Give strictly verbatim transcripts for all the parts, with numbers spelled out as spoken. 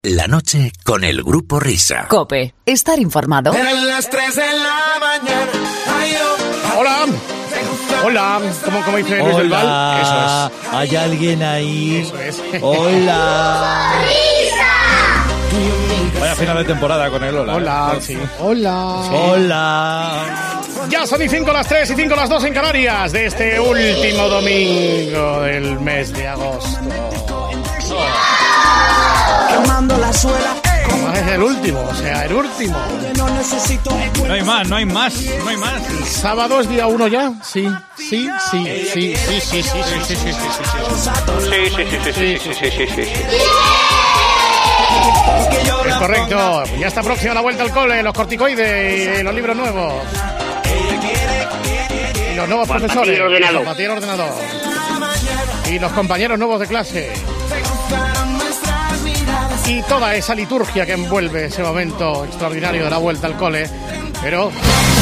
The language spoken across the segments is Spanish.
La noche con el Grupo Risa. COPE. Estar informado. Eran las tres de la mañana. Ay, oh. Hola. Hola. ¿Cómo, cómo dice Luis del Val? Eso es. ¿Hay alguien ahí? Eso es. Hola. Vaya final de temporada con el Hola. Hola, ¿eh? sí. Hola. Hola. Ya son y cinco las tres y cinco las dos en Canarias de este último domingo del mes de agosto. Quemando la suela. No es el último, o sea, el último. No necesito. No hay más, no hay más, no hay más. ¿El sábado es día uno ya? Sí, sí, sí, sí, sí, sí, sí, sí, sí, sí, sí, sí, sí, sí, sí, sí, sí. Es correcto, ya está próxima la vuelta al cole, los corticoides y los libros nuevos. Y los nuevos profesores, el compartir ordenador. Y los compañeros nuevos de clase. Y toda esa liturgia que envuelve ese momento extraordinario de la vuelta al cole. Pero...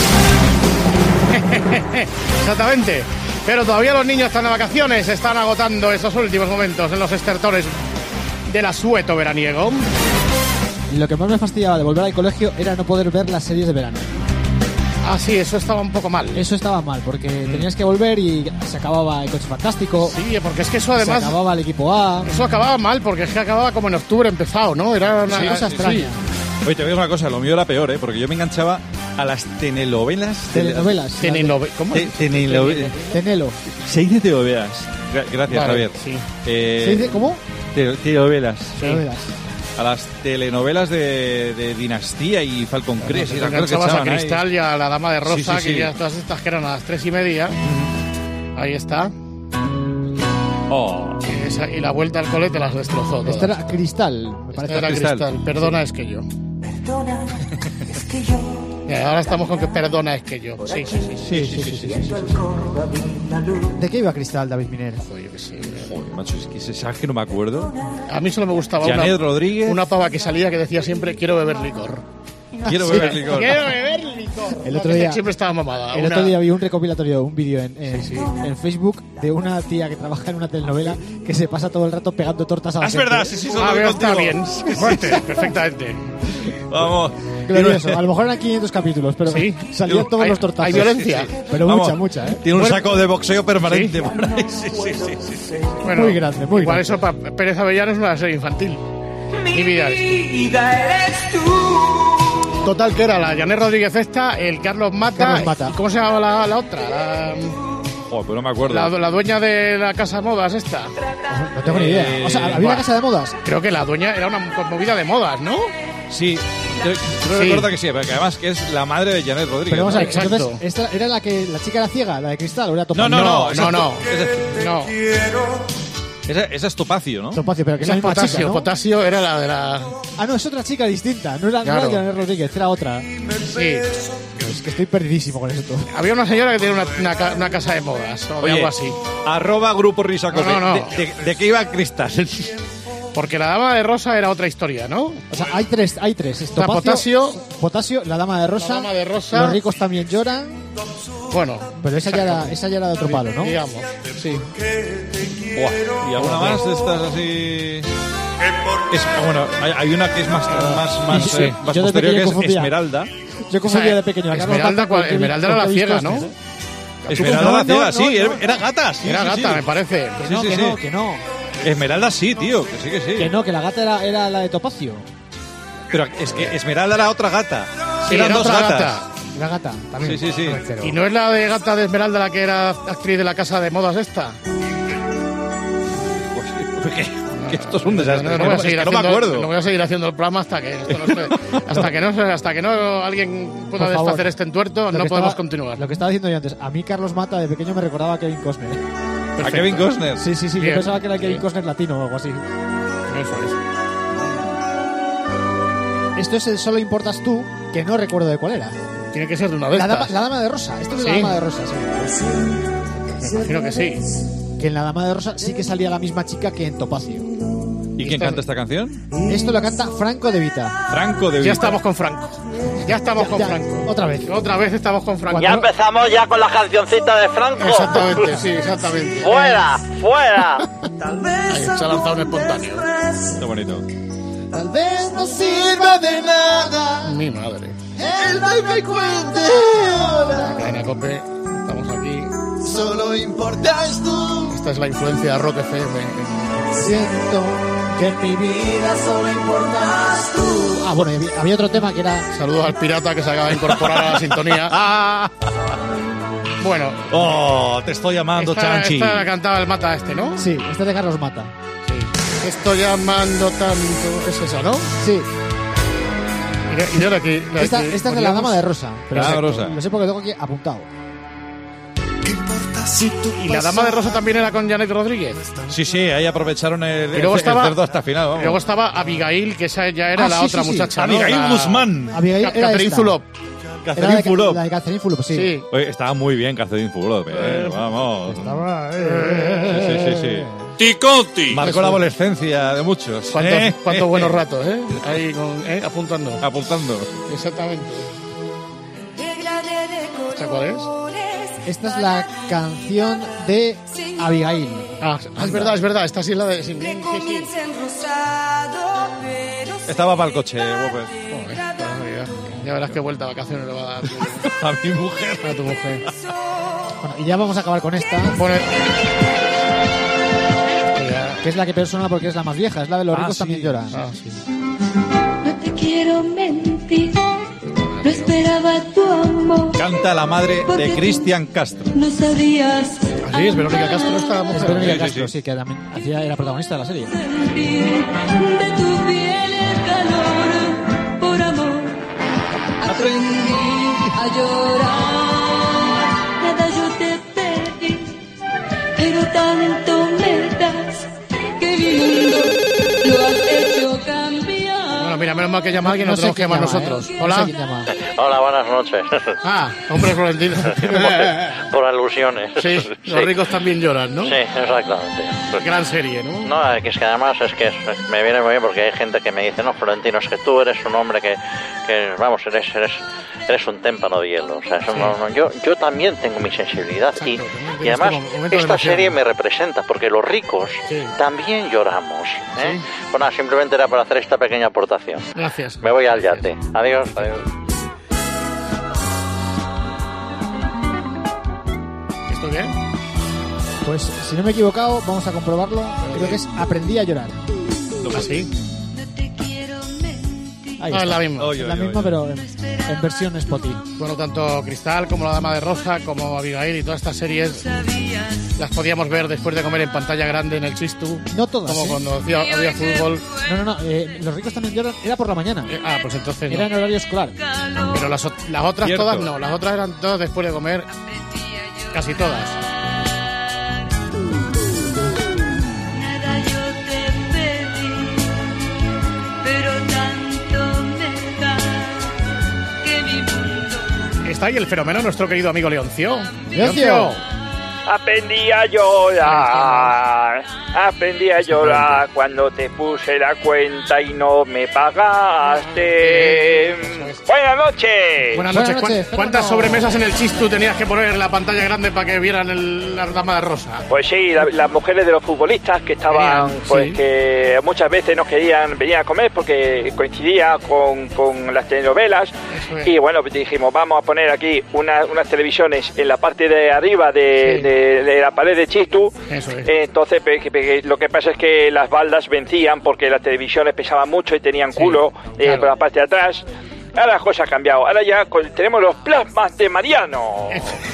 Exactamente. Pero todavía los niños están de vacaciones, están agotando esos últimos momentos en los estertores del asueto veraniego. Lo que más me fastidiaba de volver al colegio era no poder ver las series de verano. Ah, sí, eso estaba un poco mal. Eso estaba mal, porque mm. tenías que volver y se acababa el Coche Fantástico. Sí, porque es que eso además... Se acababa el equipo A. Eso acababa mal, porque es que acababa como en octubre empezado, ¿no? Era una sí, cosa sí, extraña. Sí. Oye, te voy a decir una cosa, lo mío era peor, ¿eh? Porque yo me enganchaba a las telenovelas. Telenovelas. Telenovelas. ¿Cómo? Te, telenovelas. Tenelo. Se dice telenovelas. Gracias, vale, Javier. Sí. Eh, ¿Se dice cómo? Te, telenovelas. Sí. Telenovelas. A las telenovelas de, de Dinastía y Falcon Crest. Te enganchabas a Cristal y a la Dama de Rosa, sí, sí, sí. Que ya todas estas que eran a las tres y media. Uh-huh. Ahí está. Oh. Y, esa, y la vuelta al cole te las destrozó todas. Esta era Cristal, me parece. Esta era Cristal. Cristal. Perdona, es que yo. Perdona, es que yo. Y ahora estamos con que perdona, es que yo. Sí, sí, sí. sí, sí, sí, sí, sí, sí, sí. ¿De qué iba Cristal, David Miner? Joder, que sí. Joder, macho, es que ¿sabes que no me acuerdo? A mí solo me gustaba Janet una, Rodríguez. una pava que salía que decía siempre quiero beber licor. Quiero Sí, beber licor. Quiero beber licor. El otro día siempre estaba mamada. El una... otro día vi un recopilatorio, un vídeo en, en, sí, sí. en Facebook de una tía que trabaja en una telenovela que se pasa todo el rato pegando tortas a la Es gente. verdad, sí, sí, Ah, veo, está bien. Fuerte, perfectamente. Vamos. Glorioso. A lo mejor eran quinientos capítulos, pero sí. salían todos hay, los tortazos. Hay violencia. Sí, sí. Pero Vamos, mucha, mucha, ¿eh? Tiene un bueno, saco de boxeo permanente. ¿sí? Por ahí. Sí, sí, sí, sí, sí. Bueno, muy grande, muy igual grande. eso para Pérez Avellano es una serie infantil. Mi vida eres tú. Total, que era la Janet Rodríguez esta, el Carlos Mata. Carlos Mata. ¿Cómo se llamaba la, la otra? La, Joder, pero no me acuerdo. la, la dueña de la casa de modas esta. No tengo ni idea. O sea, ¿había una casa de modas? Creo que la dueña era una movida de modas, ¿no? Sí, yo, yo Sí. recuerdo que sí, porque además que es la madre de Janet Rodríguez. Pero vamos a ver, Exacto. entonces, ¿esta ¿era la que la chica era ciega, la de Cristal, o era No, Topacio? no, No, no, esa no, es no. to- esa- No. Esa, esa es Topacio, ¿no? Topacio, pero que Esa no es es la misma Potasio. chica, ¿no? Potasio era la de la... Ah, no, es otra chica distinta. No era, Claro. no era Janet Rodríguez, era otra. Sí. Es que estoy perdidísimo con esto. Había una señora que tenía una, una, ca- una casa de modas o de Oye, algo así. arroba Grupo Risa Cope. No, no, no. ¿De, de, de qué iba Cristal? Porque la Dama de Rosa era otra historia, ¿no? O sea, hay tres, hay tres. Es Está Topacio, Potasio, Potasio, la dama de rosa. La Dama de Rosa. Los ricos también lloran. Bueno, Pero esa ya era, esa ya era de otro palo, ¿no? digamos. Sí. Buah, ¿y alguna más de estas así? Es, bueno, hay, hay una que es más, más, más, Sí. eh, más Yo de posterior, pequeño que es confundía. Esmeralda. Yo confundía O sea, de pequeño. a Carlos Esmeralda, Mata con cual- Kevin- Esmeralda con era la Kevin ciega, Costner, ¿no? ¿eh? Esmeralda la no, ciega, no, sí, no, era, no. era gata. Sí, Era sí, gata, sí. me parece. Que Sí, no, sí, que sí. no, que no. Esmeralda sí, tío, que sí, que sí. Que no, que la gata era, era la de Topacio. Pero es que Esmeralda era otra gata. Sí, Eran era dos otra gatas. gata. La gata, también. Sí, sí, sí. Pero- ¿Y no es la de gata de Esmeralda la que era actriz de la casa de modas esta? Pues, que, que esto es un desastre. No, no, No, voy a es seguir que no me haciendo, acuerdo. no voy a seguir haciendo el programa hasta que esto no esté- hasta que no hasta que no alguien pueda Por favor. desfacer este entuerto, Lo no que podemos estaba- continuar. Lo que estaba diciendo yo antes, a mí Carlos Mata de pequeño me recordaba a Kevin Costner. A Perfecto. Kevin Costner. Sí, sí, sí, Bien. yo pensaba que era el Kevin Bien. Costner latino o algo así. Eso es. Esto es el Solo Importas Tú, que no recuerdo de cuál era. Tiene que ser de una de La dama, estas. la dama de Rosa, esto es de Sí. la Dama de Rosa, sí. Me imagino que sí. Que en la Dama de Rosa sí que salía la misma chica que en Topacio. ¿Y quién canta esta canción? Esto lo canta Franco De Vita. Franco de Ya Vita. estamos con Franco. Ya estamos Ya, con ya, Franco. otra vez. Otra vez estamos con Franco. Ya empezamos ya con la cancioncita de Franco. Exactamente, sí, exactamente. ¡Fuera! ¡Fuera! Ahí se ha lanzado un espontáneo. Qué bonito. tal vez no sirva de nada. Mi madre. El no me cuente ahora. Cadena COPE, estamos aquí. Solo importas tú. Esta es la influencia de Rock F M. Siento que en mi vida solo importas tú. Ah, bueno, había, había otro tema que era... Saludos al pirata que se acaba de incorporar a la sintonía. Ah. Bueno. Oh, te estoy llamando, esta, Chanchi. Esta la cantaba el Mata este, ¿no? Sí, este de Carlos Mata. Sí. Estoy llamando tanto. ¿Qué es esa, no? Sí. Y, y ahora aquí, la esta, que esta es de la Dama de Rosa. Pero Dama de sé, Rosa. Lo sé porque lo tengo aquí apuntado. ¿Y la Dama de Rosa también era con Janet Rodríguez? Sí, sí, ahí aprovecharon el, Y luego el, estaba, el cerdo hasta el final. Vamos. Luego estaba Abigail, que esa ya era Ah, la sí, otra sí, sí. muchacha, ¿no? Abigail La- Guzmán. Abigail Ca- era Catherine esta. Fulop. Era Catherine de, Fulop. la de Catherine Fulop, sí. Sí. Oye, estaba muy bien Catherine Fulop, eh. Vamos. Estaba... Sí, sí, sí, sí. Ticoti. Marcó la adolescencia de muchos. ¿Cuántos, ¿eh? cuántos buenos ratos, ¿eh? Ahí con, ¿eh? apuntando. Apuntando. Exactamente. ¿Esta cuál es? Esta es la canción de Abigail. Ah, es verdad, es verdad. Esta sí es la de... Sí, sí, sí. Estaba para el coche, Whopper. Joder, ya, ya verás qué vuelta a vacaciones le va a dar A mi mujer. a tu mujer. Bueno, y ya vamos a acabar con esta, Pone... que es la que persona porque es la más vieja. Es la de los Ah, ricos sí. también lloran. Ah, sí. No te quiero mentir, no esperaba tu amor. Canta la madre de Cristian Castro. No sabías Así es, Verónica Castro esta Es mujer. Verónica Sí, sí, Castro, sí. sí, que también hacía, era protagonista de la serie. sentir de tu piel el calor. Por amor aprendí a llorar. Nada yo te pedí, pero tanto me das que mi mundo lo has hecho cambiar. Bueno, mira, menos mal que llama a alguien, no, No sé tenemos que quién llamar llama, nosotros. ¿eh? No Hola. sé quién llama. Hola, buenas noches. Ah, hombre Florentino. Por alusiones. Sí, los ricos también lloran, ¿no? Sí, exactamente. Gran serie, ¿no? No, es que, es que además es que es- me viene muy bien porque hay gente que me dice, no, Florentino, es que tú eres un hombre que, que vamos, eres eres eres un témpano de hielo. O sea, eso no, no, yo, yo también tengo mi sensibilidad y, Exacto, también y tienes además tu momento de esta emoción. serie me representa porque los ricos Sí. también lloramos. ¿eh? Sí. Pues nada, simplemente era para hacer esta pequeña aportación. Gracias. Me voy al Gracias. yate. Adiós, adiós. ¿Esto qué? Pues si no me he equivocado, vamos a comprobarlo. Creo que es Aprendí a llorar. ¿Así? Ahí Ah, está. es la misma. Oye, Es la oye, misma, oye. pero en, en versión Spotify. Bueno, tanto Cristal como La Dama de Rosa, como Abigail y todas estas series las podíamos ver después de comer en pantalla grande en el Chistu. No todas, Como ¿eh? cuando hacía, había fútbol. No, no, no. eh, los ricos también lloran. Era por la mañana. Eh, ah, pues entonces Era no. en horario escolar. Pero las, ot- las otras Cierto. todas no. Las otras eran todas después de comer. Casi todas. Nada yo te pedí, pero tanto me da que mi mundo. Está ahí el fenómeno, nuestro querido amigo Leoncio. ¡Leoncio! Aprendí a llorar, aprendí a llorar cuando te puse la cuenta y no me pagaste. Buenas noches. Buenas Buenas noches. ¿Cuán- noches, ¿Cuántas Fernando. sobremesas en el Chistu tenías que poner en la pantalla grande para que vieran el, la Dama de Rosa? Pues sí, la- las mujeres de los futbolistas que estaban, Venían, pues sí. que muchas veces no querían venir a comer porque coincidía con, con las telenovelas. Eso es. Y bueno, pues dijimos, vamos a poner aquí una- unas televisiones en la parte de arriba de, Sí. de- de la pared de Chistu. Eso es. Eh, Entonces, pe- que- pe- lo que pasa es que las baldas vencían porque las televisiones pesaban mucho y tenían Sí, culo eh, claro. por la parte de atrás. Ahora las cosas han cambiado. Ahora ya con- tenemos los plasmas de Mariano.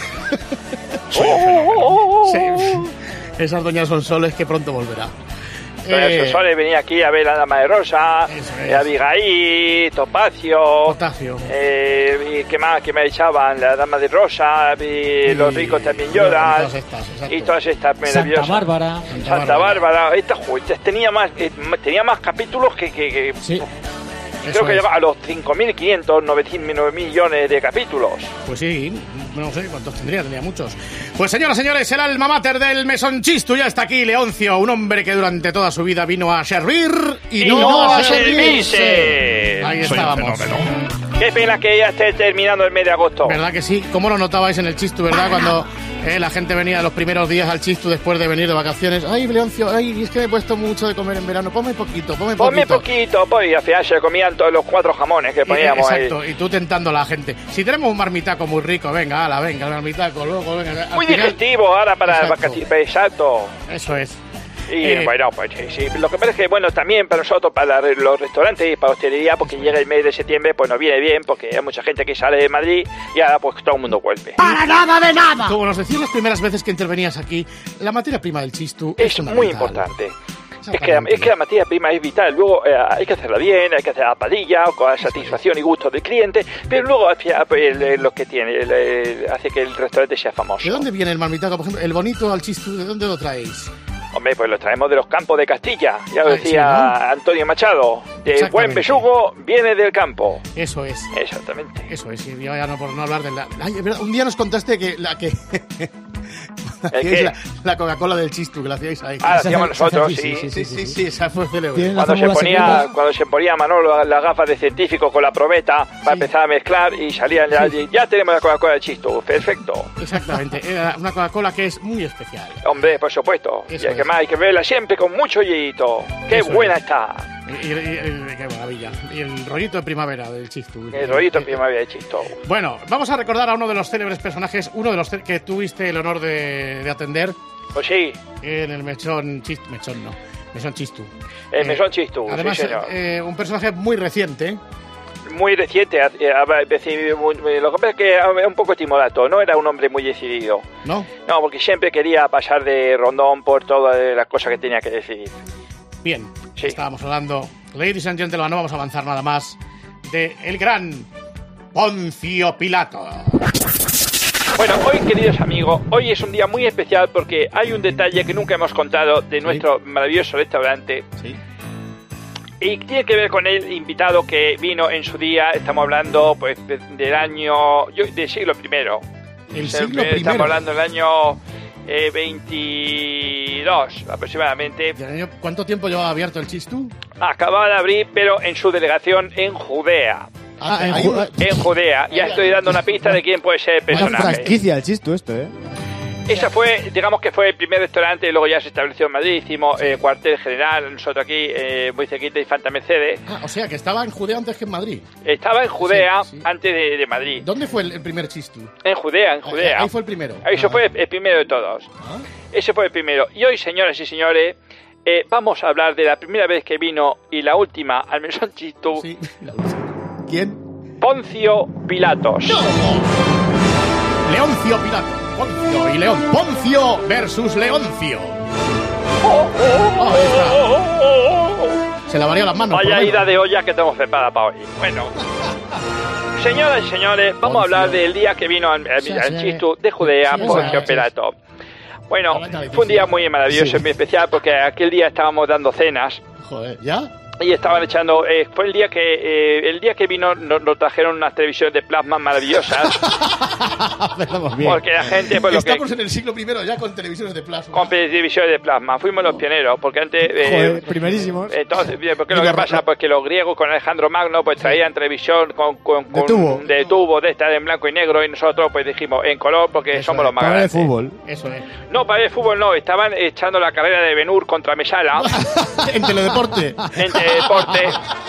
Sí. Esas doñas Sonsoles que pronto volverá. Doña Eh, Sonsoles venía aquí a ver a la Dama de Rosa, Eso es. eh, Abigail, Topacio, Potasio. eh, y ¿qué más? ¿Qué me echaban? La Dama de Rosa, y los ricos también lloran, Todas estas, exacto. y todas estas Santa maravillosas. Bárbara. Santa Bárbara, esta, jo, esta tenía más eh, tenía más capítulos que, que, que- Sí. Eso creo que es. llegaba a los cinco mil quinientos, novecientos millones de capítulos. Pues sí, no sé cuántos tendría, tenía muchos. Pues señoras y señores, el alma mater del Mesón Chistu ya está aquí, Leoncio, un hombre que durante toda su vida vino a servir y, Y no, no a a servirse. servirse. Ahí Soy un estábamos. fenómeno. Qué pena que ya esté terminando el mes de agosto. ¿Verdad que sí? ¿Cómo lo notabais en el Chistu, verdad? Cuando Eh, la gente venía los primeros días al Chistu después de venir de vacaciones. Ay, Leoncio, ay, es que me he puesto mucho de comer en verano. Ponme poquito, ponme poquito. Ponme poquito, pues, y al final se comían todos los cuatro jamones que poníamos y, exacto, ahí. Y tú tentando a la gente. Si tenemos un marmitaco muy rico, venga, ala, venga, el marmitaco, luego, venga. Muy final... digestivo ahora para exacto. vacaciones. Exacto. Eso es. Y Eh, bueno, pues sí, sí, lo que pasa es que, bueno, también para nosotros, para los restaurantes y para la hostelería, porque llega el mes de septiembre, pues nos viene bien, porque hay mucha gente que sale de Madrid y ahora pues todo el mundo vuelve. ¡Para nada de nada! Como nos decías las primeras veces que intervenías aquí, la materia prima del Chistu Es muy importante. Es que, es que la materia prima es vital. Luego eh, hay que hacerla bien, hay que hacer la padilla, con la satisfacción y gusto del cliente, pero luego el, el, lo que tiene el, el, hace que el restaurante sea famoso. ¿De dónde viene el marmitaco, por ejemplo? El bonito al Chistu, ¿de dónde lo traéis? Hombre, pues lo traemos de los campos de Castilla, ya lo Ay, decía sí, ¿no? Antonio Machado. El Exactamente. buen besugo viene del campo. Eso es. Exactamente. Eso es, y yo ya no por no hablar de la... Ay, es verdad, un día nos contaste que la que... ¿El que es qué? la, la Coca-Cola del Chistu, que la hacíais ahí. Ah, la Esa hacíamos hace- nosotros, esa hace- sí. Sí, sí, sí, esa fue célebre. Tienen la Cuando se, fórmula ponía, secreta. cuando se ponía Manolo las gafas de científico con la probeta para empezar a mezclar y salían ya, Sí. ya tenemos la Coca-Cola del Chistu, perfecto. Exactamente, era una Coca-Cola que es muy especial. Hombre, por supuesto. Eso y hay que es. más hay que verla siempre con mucho hielito. ¡Qué Eso buena es. está! Y, y- y- qué maravilla. Y el rollito de primavera del Chistu. El rollito en Eh, primavera de Chistu. Bueno, vamos a recordar a uno de los célebres personajes, uno de los ce- que tuviste el honor de, de atender Pues sí, en el Mechón Chistu. Mechón no, Mechón Chistu. el Eh, mesón Chistu, Además, sí señor. eh, un personaje muy reciente. Muy reciente, eh, a ver, decir, muy- muy- lo que pasa es que era un poco timorato, no era un hombre muy decidido. ¿No? No, porque siempre quería pasar de rondón por todas las cosas que tenía que decidir. Bien, Sí. estábamos hablando, ladies and gentlemen, no vamos a avanzar nada más, de el gran Poncio Pilato. Bueno, hoy, queridos amigos, hoy es un día muy especial porque hay un detalle que nunca hemos contado de nuestro maravilloso restaurante. Sí. Y tiene que ver con el invitado que vino en su día. Estamos hablando pues de- del año yo, del siglo primero. El O sea, siglo Estamos primero. hablando del año eh, veintidós aproximadamente. ¿Del año- ¿Cuánto tiempo llevaba abierto el Chistu? Acababa de abrir, pero en su delegación en Judea. Ah, en hay Ju- un- En Judea. Ya estoy dando una pista de quién puede ser el Una personaje. franquicia el Chistu esto, ¿eh? Esa fue, digamos que fue el primer restaurante y luego ya se estableció en Madrid. Hicimos eh, cuartel general, nosotros aquí, eh, muy cerquita de Infanta Mercedes. Ah, o sea, que estaba en Judea antes que en Madrid. Estaba en Judea Sí, sí. antes de, de Madrid. ¿Dónde fue el, el primer Chistu? En Judea, en Judea. Ahí fue el primero. Eso Ah. fue el primero de todos. Ah. Ese fue el primero. Y hoy, señoras y señores, eh, vamos a hablar de la primera vez que vino y la última al Mesón Chistu, Sí, la última. ¿Quién? Poncio Pilatos. Leoncio Pilato. Poncio y León. Poncio versus Leoncio. Oh, oh, Ah, ahí está. oh, oh, oh. Se lavaría las manos. por Vaya lo menos. ida de olla que tenemos preparada para hoy. Bueno. Señoras y señores, vamos Poncio. a hablar del día que vino al, al- Sí, al sí. Chistu de Judea, Sí, Poncio sí. Pilato. Bueno, Venga, fue un día muy maravilloso Sí. y muy especial porque aquel día estábamos dando cenas Joder, ¿ya? y estaban echando. Eh, fue el día que eh, el día que vino nos, nos trajeron unas televisiones de plasma maravillosas Empezamos bien. porque la gente pues lo que Estamos en el siglo primero ya con televisores de plasma. con televisiones de plasma fuimos los pioneros porque antes eh, Joder, primerísimos. entonces, bien, ¿por qué lo Mira, que pasa? Ro- Pues que los griegos con Alejandro Magno pues traían televisión con, con, con- De tubo. de tubo, de esta en blanco y negro y nosotros pues dijimos en color porque Eso somos es, los más Para el grandes. fútbol. Eso es. No, para el fútbol no, estaban echando la carrera de Benur contra Mesala en teledeporte. en deporte.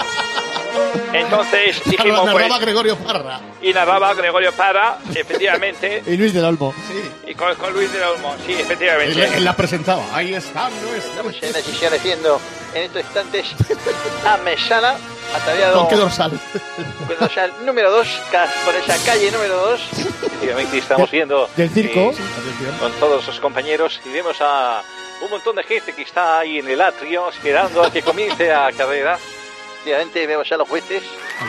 Entonces dijimos Narraba pues Gregorio Parra. y narraba Gregorio Parra, efectivamente, Y Luis del Olmo. Sí. y con, con Luis de Olmo, sí, Él, efectivamente. él la presentaba. Ahí está, no está. Estamos en las sesiones viendo en estos instantes a Mesala, ataviado ¿Con qué dorsal? con dorsal número dos, por esa calle número dos. Efectivamente estamos viendo Del circo. eh, con todos los compañeros y vemos a un montón de gente que está ahí en el atrio esperando a que comience la carrera. Efectivamente vemos a los jueces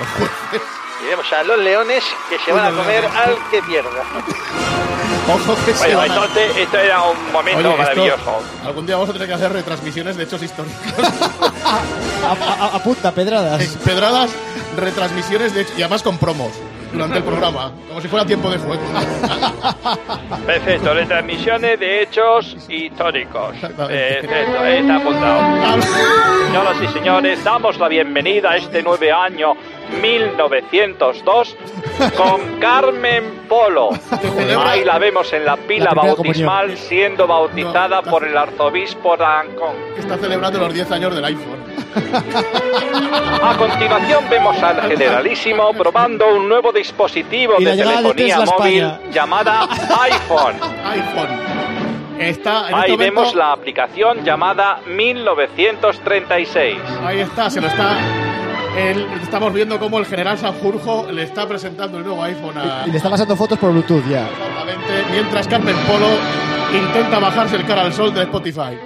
y vemos a los leones que se van a comer al que pierda. Ojo que se Bueno, van a- entonces esto era un momento Oye, esto- maravilloso. algún día vamos a tener que hacer retransmisiones de hechos históricos. A, a- a punta, pedradas. Pedradas, retransmisiones de hechos, y además con promos. durante el programa, como si fuera tiempo de juego. Perfecto, retransmisiones de hechos históricos. Perfecto, ahí está apuntado. Señoras y señores, damos la bienvenida a este nuevo año mil novecientos dos con Carmen Polo. Ahí la vemos en la pila la bautismal comunión. Siendo bautizada no, por el arzobispo de Ancón. Está celebrando los diez años del iPhone. A continuación vemos al generalísimo probando un nuevo dispositivo de telefonía de móvil España. Llamada iPhone. iPhone. Está, en Ahí este vemos momento... la aplicación llamada mil novecientos treinta y seis. Ahí está, se lo está... El, estamos viendo cómo el general Sanjurjo le está presentando el nuevo iPhone a... Y le está pasando fotos por Bluetooth ya. Exactamente, mientras Carmen Polo intenta bajarse el cara al sol de Spotify.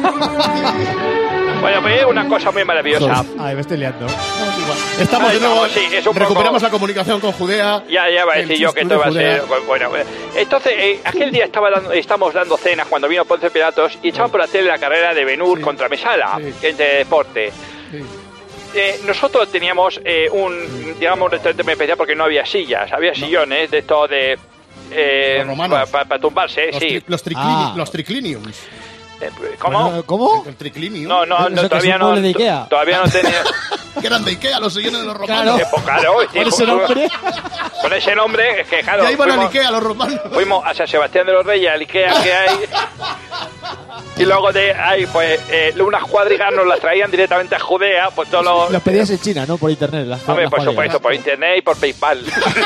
Bueno, pues es una cosa muy maravillosa. Ay, me estoy liando. Estamos de nuevo, sí, es un recuperamos poco... la comunicación con Judea. Ya, ya va a decir yo que esto va a ser... Bueno, entonces, eh, aquel día estaba dando, estábamos dando cenas cuando vino Ponce Pilatos y echaban por la tele la carrera de Ben-Hur sí. contra Mesala, sí. de deporte. Sí. Eh, nosotros teníamos eh, un, digamos, un restaurante muy especial porque no había sillas, había no. sillones de esto de... Eh, para pa, pa tumbarse, los sí. Tri, los, triclini, ah. los tricliniums. Eh, ¿Cómo? Bueno, ¿Cómo? El triclinium. No, no, no todavía no. De Ikea. Todavía no tenía... que eran de Ikea, los sillones de los romanos. Claro. Eh, pues, claro, ¿Con ese nombre? Con ese nombre, es que claro. Ya iban fuimos, al Ikea los romanos. Fuimos a San Sebastián de los Reyes, al Ikea que hay. Y luego de ahí, pues, eh, unas cuadrigas nos las traían directamente a Judea. Pues todos los. Las pedías en China, ¿no? Por internet. Las, Hombre, las por supuesto, por internet y por PayPal.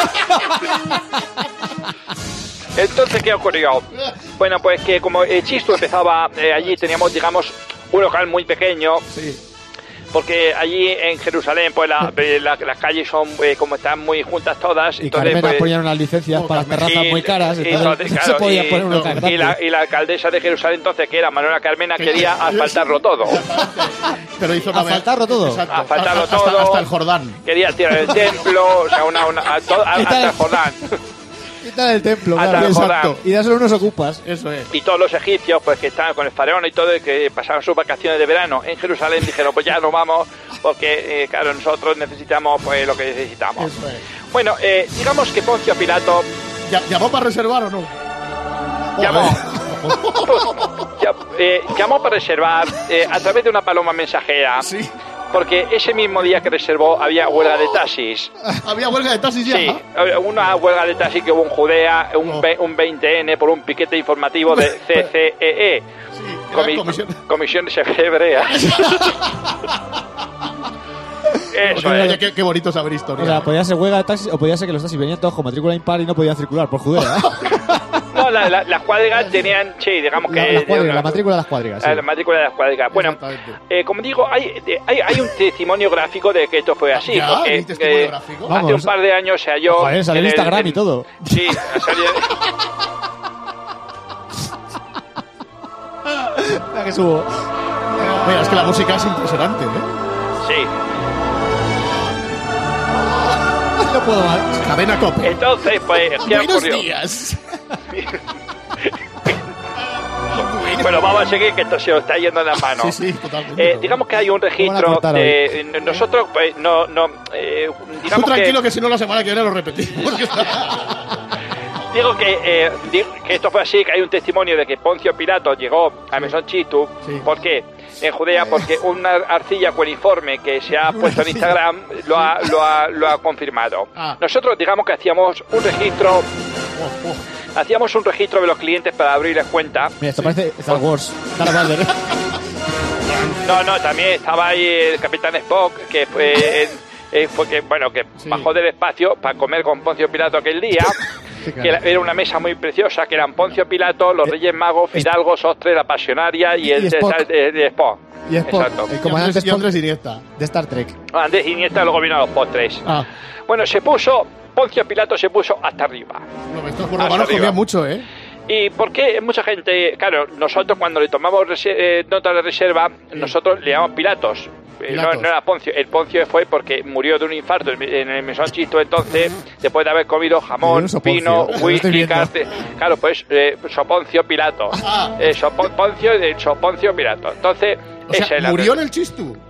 Entonces, ¿qué ocurrió? Bueno, pues que como el Chistu empezaba, eh, allí teníamos, digamos, un local muy pequeño. Sí. Porque allí en Jerusalén, pues la, la, las calles son eh, como están muy juntas todas. Y entonces, Carmena pues, ponían unas licencias oh, para las terrazas muy caras. Y, entonces, y, claro, se podía y, poner un local y, la, y la alcaldesa de Jerusalén, entonces, que era Manuela Carmena, quería asfaltarlo todo. Pero hizo una ¿Asfaltarlo todo? Exacto. Asfaltarlo hasta, todo. Hasta el Jordán. Quería tirar el templo, o sea, una, una, a todo, a, hasta el Jordán. Quitar el templo, hasta claro. el Exacto. Y dárselo unos ocupas. Eso es. Y todos los egipcios, pues que estaban con el faraón y todo, que pasaban sus vacaciones de verano en Jerusalén, dijeron, pues ya nos vamos, porque, eh, claro, nosotros necesitamos pues lo que necesitamos. Eso es. Bueno, eh, digamos que Poncio Pilato... ¿Llamó para reservar o no? Llamó. eh, llamó para reservar eh, a través de una paloma mensajera. Sí. Porque ese mismo día que reservó había huelga de taxis. ¿Había huelga de taxis ya? Sí, una huelga de taxis que hubo en Judea, un, oh. un veinte ene por un piquete informativo de C C E E. Sí, Comi comisión. Comisiones Hebreas. Eso Oye, es. Qué, qué bonito saber historia. O sea, podía ser huelga de taxis o podía ser que los taxis venían todos con matrícula impar y no podían circular por Judea. No, la, la, las cuadrigas tenían, sí, digamos que... La, la, cuadriga, la matrícula de las cuadrigas. Sí. La matrícula de las cuadrigas. Bueno, eh, como digo, hay, hay, hay un testimonio gráfico de que esto fue así. ¿Ya? Porque, ¿Hay testimonio eh, gráfico? Hace Vamos, un par de años se halló... Joder, salió en Instagram el, y todo. Sí, salió... Mira que subo. Mira, es que la música es impresionante, ¿eh? Sí. No puedo más. Cadena Cope. Entonces, pues, ¿qué Buenos ocurrió? días. Bueno, vamos a seguir, que esto se os está yendo en las manos. Sí, sí, totalmente. Eh, digamos que hay un registro de... Nosotros, pues, no... no eh, digamos Tú tranquilo que, que si no la semana que viene lo repetimos. Digo que, eh, digo que esto fue así, que hay un testimonio de que Poncio Pilato llegó a Mesón Chistu. Sí. ¿Por qué? En Judea, porque una arcilla cueniforme que se ha puesto en Instagram lo ha, lo ha, lo ha confirmado. Ah. Nosotros, digamos que hacíamos un registro... Oh, oh. Hacíamos un registro de los clientes para abrirles cuenta. Mira, esto sí. Parece Star Wars. No, no, también estaba ahí el Capitán Spock, que fue, eh, fue que, bueno, que sí. bajó del espacio para comer con Poncio Pilato aquel día. Sí, claro. Que era una mesa muy preciosa, que eran Poncio Pilato, los Reyes Magos, Fidalgo, Sostre, la Pasionaria y, y el Spock. De, de, de Spock. Y Spock, exacto. El comandante Spock Andrés Iniesta. De Star Trek. Andrés Iniesta, luego vino a los postres. Ah. Bueno, se puso... Poncio Pilato se puso hasta arriba. No, estos romanos comían mucho, ¿eh? ¿Y por qué mucha gente... Claro, nosotros cuando le tomamos eh, nota de reserva, sí. nosotros le llamamos Pilatos. Pilatos. No, no era Poncio. El Poncio fue porque murió de un infarto en el Mesón Chistu, entonces, después de haber comido jamón, vino, whisky, carne... Claro, pues, eh, Soponcio Pilato. Ah. Eh, Soponcio, eh, Soponcio Pilato. Entonces, o sea, esa es la ¿murió en el Chistu?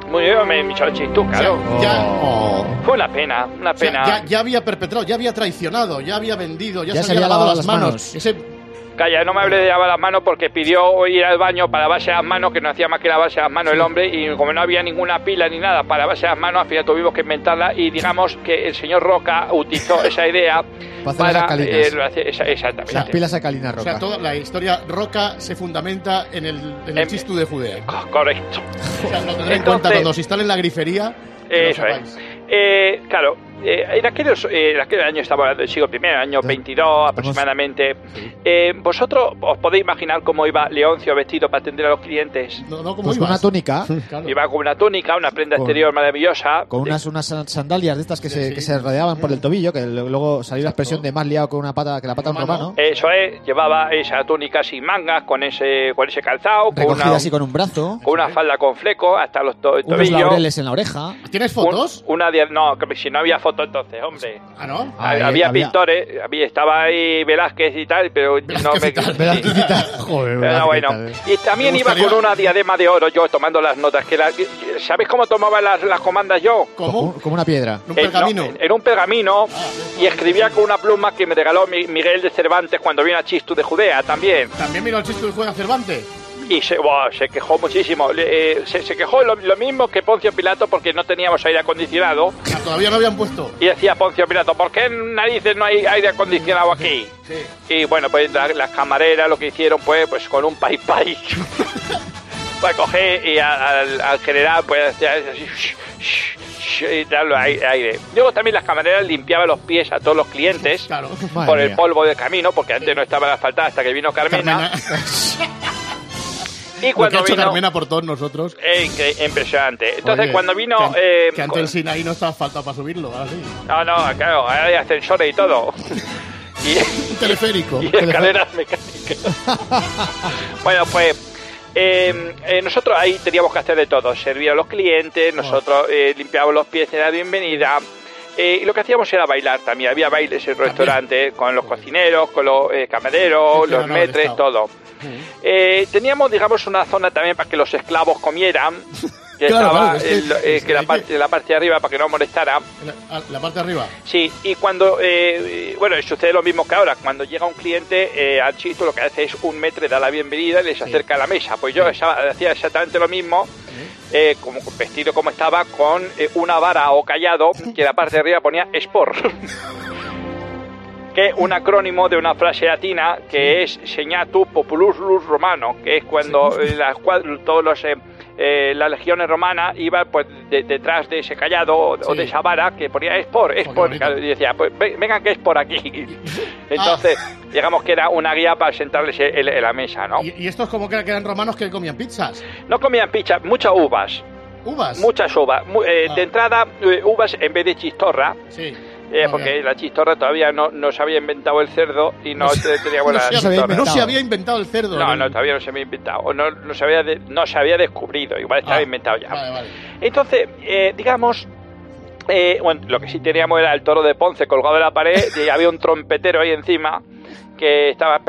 Muy bien, mi Chistu, claro. O sea, ya, oh. Fue una pena, una pena. O sea, ya, ya había perpetrado, ya había traicionado, ya había vendido, ya, Ya se había lavado las manos. manos. Ese... Calla, no me hable de lavar las manos porque pidió ir al baño para lavarse las manos, que no hacía más que lavarse las manos el hombre, y como no había ninguna pila ni nada para lavarse las manos, al final tuvimos que inventarla, y digamos que el señor Roca utilizó esa idea para... Eh, esa, exactamente. Las pilas alcalinas Roca. O sea, toda la historia Roca se fundamenta en el, en el en, Chistu de Judea. Correcto. O sea, lo tendré en cuenta cuando se instale en la grifería. Eso es. Eh, claro, eh, en, aquellos, eh, en aquel año, estaba hablando del siglo primero, año veintidós aproximadamente. Eh, ¿Vosotros os podéis imaginar cómo iba Leoncio vestido para atender a los clientes? No, no, ¿cómo pues con una túnica. Claro. Iba con una túnica, una prenda con, exterior maravillosa. Con unas, unas sandalias de estas que, sí, se, sí. que se rodeaban por el tobillo, que luego salió la expresión de más liado con una pata que la pata de un romano. Eso es, llevaba esa túnica sin mangas, con ese, con ese calzado. Recogida con una, así con un brazo. Con una falda con fleco hasta los to tobillos. Unos laureles en la oreja. ¿Tienes fotos? Un, una No, que si no había foto entonces, hombre. ¿Ah, no? Ah, había, había pintores, había, estaba ahí Velázquez y tal, pero Velázquez no me... Y tal. Velázquez y tal. Joder, pero bueno. Y también iba con una diadema de oro, yo tomando las notas. que la, ¿Sabes cómo tomaba las, las comandas yo? ¿Cómo? Como una piedra. ¿Un pergamino? En, no, en un pergamino, ah, y escribía con una pluma que me regaló Miguel de Cervantes cuando vino a Chistu de Judea también. ¿También vino al Chistu de Judea Cervantes? Y se, wow, se quejó muchísimo. Eh, se, se quejó lo, lo mismo que Poncio Pilato porque no teníamos aire acondicionado. Ah, todavía no habían puesto. Y decía Poncio Pilato, ¿por qué en narices no hay aire acondicionado aquí? Sí. Y bueno, pues la, las camareras lo que hicieron pues, pues con un pai pai pues coger y a, al, al general pues hacía así y darle aire. Luego también las camareras limpiaban los pies a todos los clientes, claro, por el polvo del camino, porque antes no estaba asfaltada hasta que vino Carmena. Carmena. Y cuando lo que ha hecho vino, Carmena por todos nosotros. Eh, impresionante. Entonces, oye, cuando vino... Que, eh, que antes el Sinaí no estaba falta para subirlo, ahora sí. No, no, claro, ahora hay ascensores y todo. Y, un teleférico. Y escaleras mecánicas. Bueno, pues... Eh, eh, nosotros ahí teníamos que hacer de todo. Servir a los clientes, nosotros eh, limpiábamos los pies en la bienvenida... Eh, y lo que hacíamos era bailar también. Había bailes en el restaurante con los cocineros, con los eh, camareros, los metres, todo. Uh-huh. eh, teníamos, digamos, una zona también para que los esclavos comieran. Que claro, estaba claro, el, eh, que, que la, parte, que... la parte de arriba para que no molestara. ¿La, la parte de arriba? Sí, y cuando, eh, bueno, sucede lo mismo que ahora. Cuando llega un cliente eh, al Chistu, lo que hace es un metre, da la bienvenida y les sí. acerca a la mesa. Pues yo sí. esa, hacía exactamente lo mismo. Eh, como vestido como estaba, con eh, una vara o callado que la parte de arriba ponía Sport, que es un acrónimo de una frase latina que es Segnatu Populus Romano, que es cuando eh, las, todos los eh, eh, las legiones romanas iban pues de, detrás de ese callado o, sí. o de esa vara que ponía Sport, Sport, y decía, pues vengan que es por aquí. Entonces, ah. digamos que era una guía para sentarles en, en la mesa, ¿no? ¿Y, y estos como que eran romanos que comían pizzas? No comían pizzas, muchas uvas. ¿Uvas? Muchas uvas. Eh, ah. De entrada, eh, uvas en vez de chistorra. Sí. Eh, no, porque bien. La chistorra todavía no, no se había inventado el cerdo y no, no teníamos no la se chistorra. No se había inventado el cerdo. No, no, todavía no se había inventado. O no, no, se, había de, no se había descubrido. Igual estaba ah, inventado ya. Vale, vale. Entonces, eh, digamos... Eh, bueno, lo que sí teníamos era el toro de Ponce colgado de la pared y había un trompetero ahí encima que estaba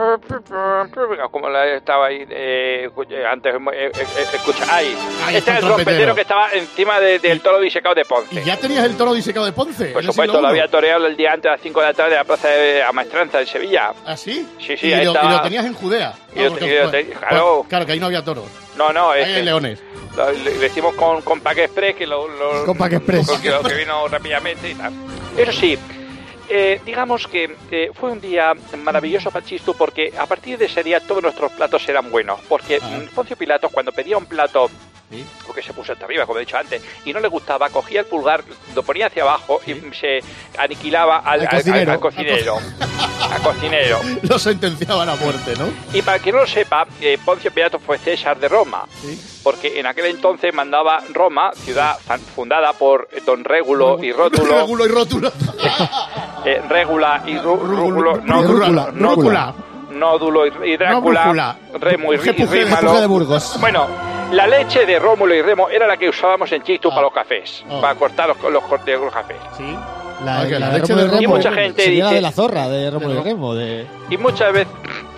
como la estaba ahí eh, antes eh, eh, escucha ahí, ahí este es el trompetero. trompetero que estaba encima de, del toro disecado de Ponce. ¿Y ya tenías el toro disecado de Ponce? Por supuesto, lo había toreado el día antes a las cinco de la tarde en la plaza de Amaestranza de Sevilla. ¿Ah, sí? Sí, sí, y, ahí lo, estaba... y lo tenías en Judea. Y lo, porque, y lo te... pues, claro. Claro, que ahí no había toros. No, no, ahí es hay que... leones. Lo, lo hicimos con, con Pack Express, que lo, lo, con Pack Express. Que, lo, que vino rápidamente y tal. Eso sí, eh, digamos que eh, fue un día maravilloso para Chistu porque a partir de ese día todos nuestros platos eran buenos. Porque ah. Poncio Pilato, cuando pedía un plato, ¿sí? porque se puso hasta arriba, como he dicho antes, y no le gustaba, cogía el pulgar, lo ponía hacia abajo ¿sí? y se aniquilaba al, al cocinero. Al, al cocinero. Al cocinero. Lo sentenciaban a muerte, ¿no? Y para quien no lo sepa, eh, Poncio Pilato fue César de Roma. ¿Sí? Porque en aquel entonces mandaba Roma, ciudad fundada por Don Régulo y Rótulo. Régulo y Rótulo. eh, Régula y Rúgulo. Rúgula. Rúgula. Nódulo y Drácula. No, Remo y, y Rímalo. De Burgos. Bueno, la leche de Rómulo y Remo era la que usábamos en Chistu ah. para los cafés. Oh. Para cortar los, los cortes de los cafés. Sí. La, la, la leche de Remo. Y mucha gente dice... la de la zorra de Rómulo y Remo. De... Y muchas veces...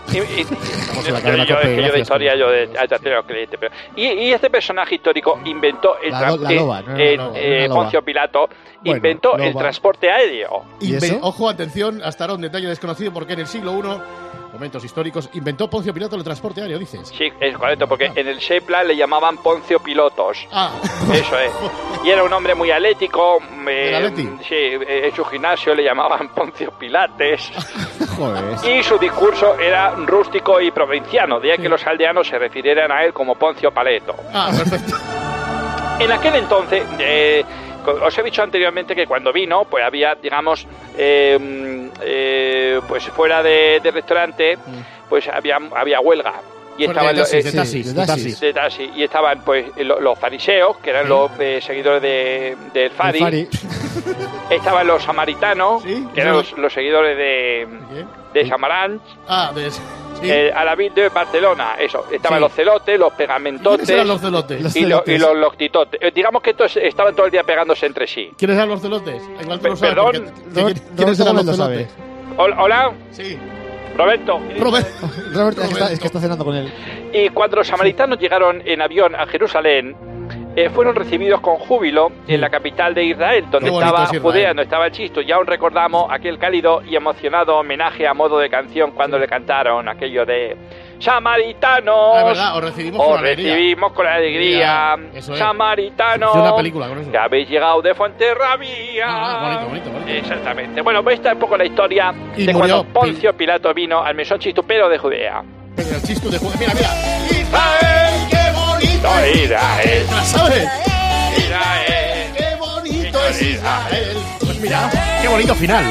Y, y, yo, yo, yo, es que yo de historia, yo de los clientes. Pero, y, y este personaje histórico inventó el transporte. Eh, eh, Poncio Pilato bueno, inventó loba. el transporte aéreo. Inven Ojo, atención, hasta ahora un detalle desconocido porque en el siglo primero, momentos históricos, inventó Poncio Pilato el transporte aéreo, dices. Sí, es correcto, porque ah. en el Seipla le llamaban Poncio Pilotos. Ah. Eso es. Y era un hombre muy atlético. Eh, sí, en su gimnasio le llamaban Poncio Pilates. Joder. Y su discurso era rústico y provinciano, de ahí sí. que los aldeanos se refirieran a él como Poncio Paleto. Ah, perfecto. En aquel entonces, eh, os he dicho anteriormente que cuando vino, pues había, digamos, eh, eh, pues fuera de, de restaurante, pues había, había huelga. Y estaban de taxis, los, de taxis, sí, de taxis. de taxis. Y estaban pues los, los fariseos, que eran ¿sí? los eh, seguidores de, del Fari. Fari. Estaban los samaritanos, ¿sí? que eran los, los seguidores de, de Samaranch. Ah, de sí. Eh, a la vid de Barcelona, eso. Estaban sí. los celotes, los pegamentotes. ¿Quiénes eran los celotes? Los y, lo, y los loctitotes. Eh, digamos que estos estaban todo el día pegándose entre sí. ¿Quiénes eran los celotes? Igual tú lo sabes, Perdón. Porque, Robert, ¿quiénes eran los celotes? Hola. Hola. Sí. Roberto. Roberto. Roberto, es que, está, es que está cenando con él. Y cuando los samaritanos llegaron en avión a Jerusalén, eh, fueron recibidos con júbilo en la capital de Israel, donde estaba Israel. Judea, donde estaba el Chisto. Y aún recordamos aquel cálido y emocionado homenaje a modo de canción cuando le cantaron aquello de samaritanos. Ah, verdad, os recibimos os con alegría. recibimos con alegría. Eso es. Samaritanos. Es una película con eso. Que habéis llegado de Fuenterrabía. Ah, bonito, bonito, bonito. Exactamente. Bueno, pues esta es un poco la historia y de murió. cuando Poncio Pilato vino al mesón Chisto, pero de Judea. Pero el Chisto de Judea. Mira, mira. Israel, qué bonito. No, Israel. ¿La sabes? Israel. Qué bonito es Israel. Pues mira, qué bonito final.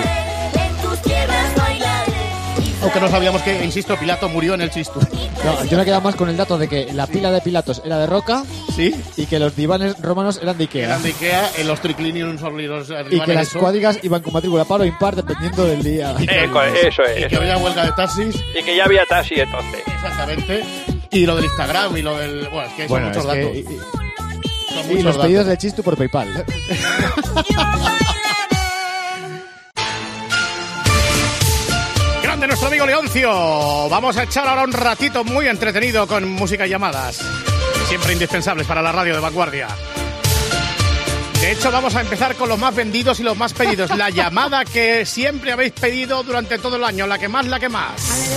Aunque no sabíamos que, insisto, Pilato murió en el Chisto. No, yo me he quedado más con el dato de que la pila de Pilatos era de roca. Sí. Y que los divanes romanos eran de Ikea. Eran de Ikea, en los tricliniums o los y que las cuadrigas iban con matrícula par o impar dependiendo del día. Y que, eh, eso es. Y que eso había es. huelga de taxis. Y que ya había taxi entonces. Exactamente. Y lo del Instagram y lo del... Bueno, es que son bueno, muchos datos. Que, y, y, son y muchos los datos. pedidos de Chistu por PayPal. De nuestro amigo Leoncio. Vamos a echar ahora un ratito muy entretenido con música y llamadas, siempre indispensables para la radio de vanguardia. De hecho, vamos a empezar con los más vendidos y los más pedidos. La llamada que siempre habéis pedido durante todo el año, la que más, la que más.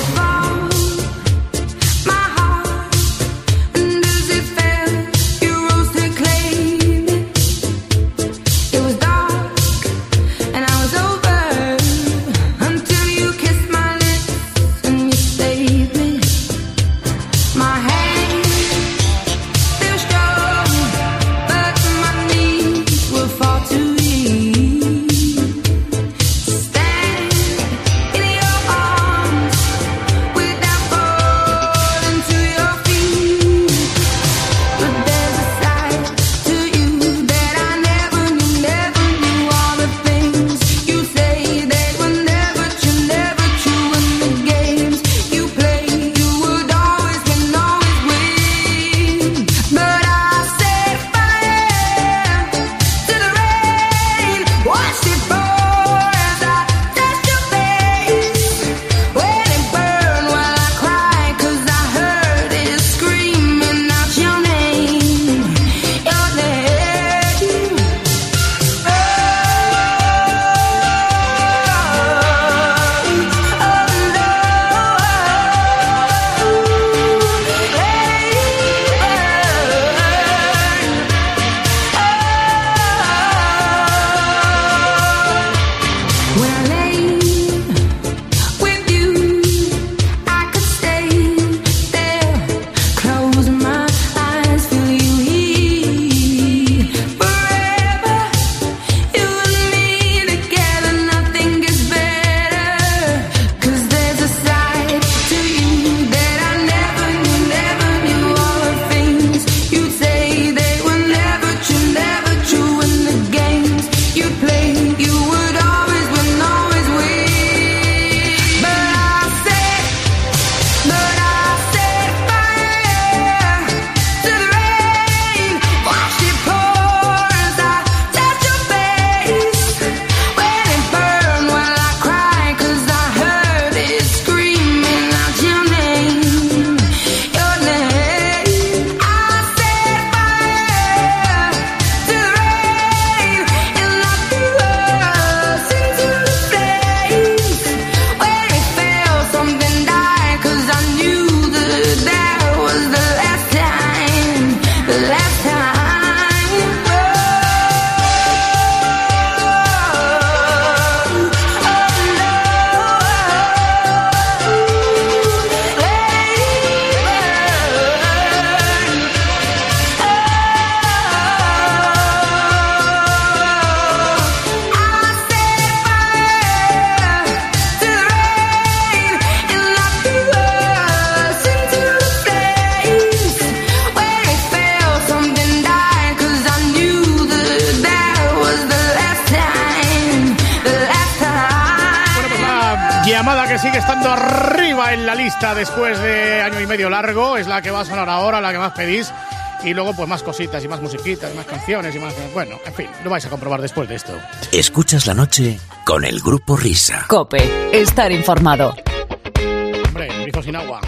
que sigue estando arriba en la lista después de año y medio largo. Es la que va a sonar ahora, la que más pedís. Y luego pues más cositas y más musiquitas y más canciones y más... Bueno, en fin, lo vais a comprobar después de esto. Escuchas la noche con el Grupo Risa. COPE, estar informado. Hombre, grifo sin agua.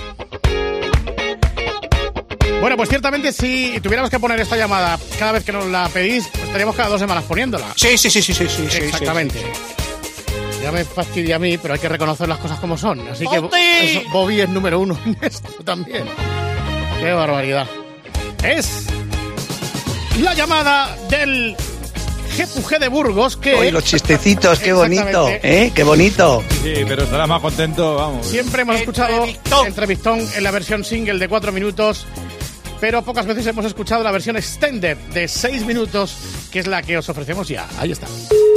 Bueno, pues ciertamente si tuviéramos que poner esta llamada cada vez que nos la pedís, pues estaríamos cada dos semanas poniéndola. Sí, sí, sí, sí, sí, sí. Exactamente. Sí, sí, sí. Ya me fastidia a mí, pero hay que reconocer las cosas como son. Así que eso, Bobby es número uno en esto también. ¡Qué barbaridad! Es la llamada del G P U G de Burgos que... Oye, los chistecitos, qué bonito, ¿eh? Qué bonito. Sí, pero estará más contento, vamos. Siempre hemos escuchado Entrevistón en la versión single de cuatro minutos, pero pocas veces hemos escuchado la versión extended de seis minutos, que es la que os ofrecemos ya. Ahí está.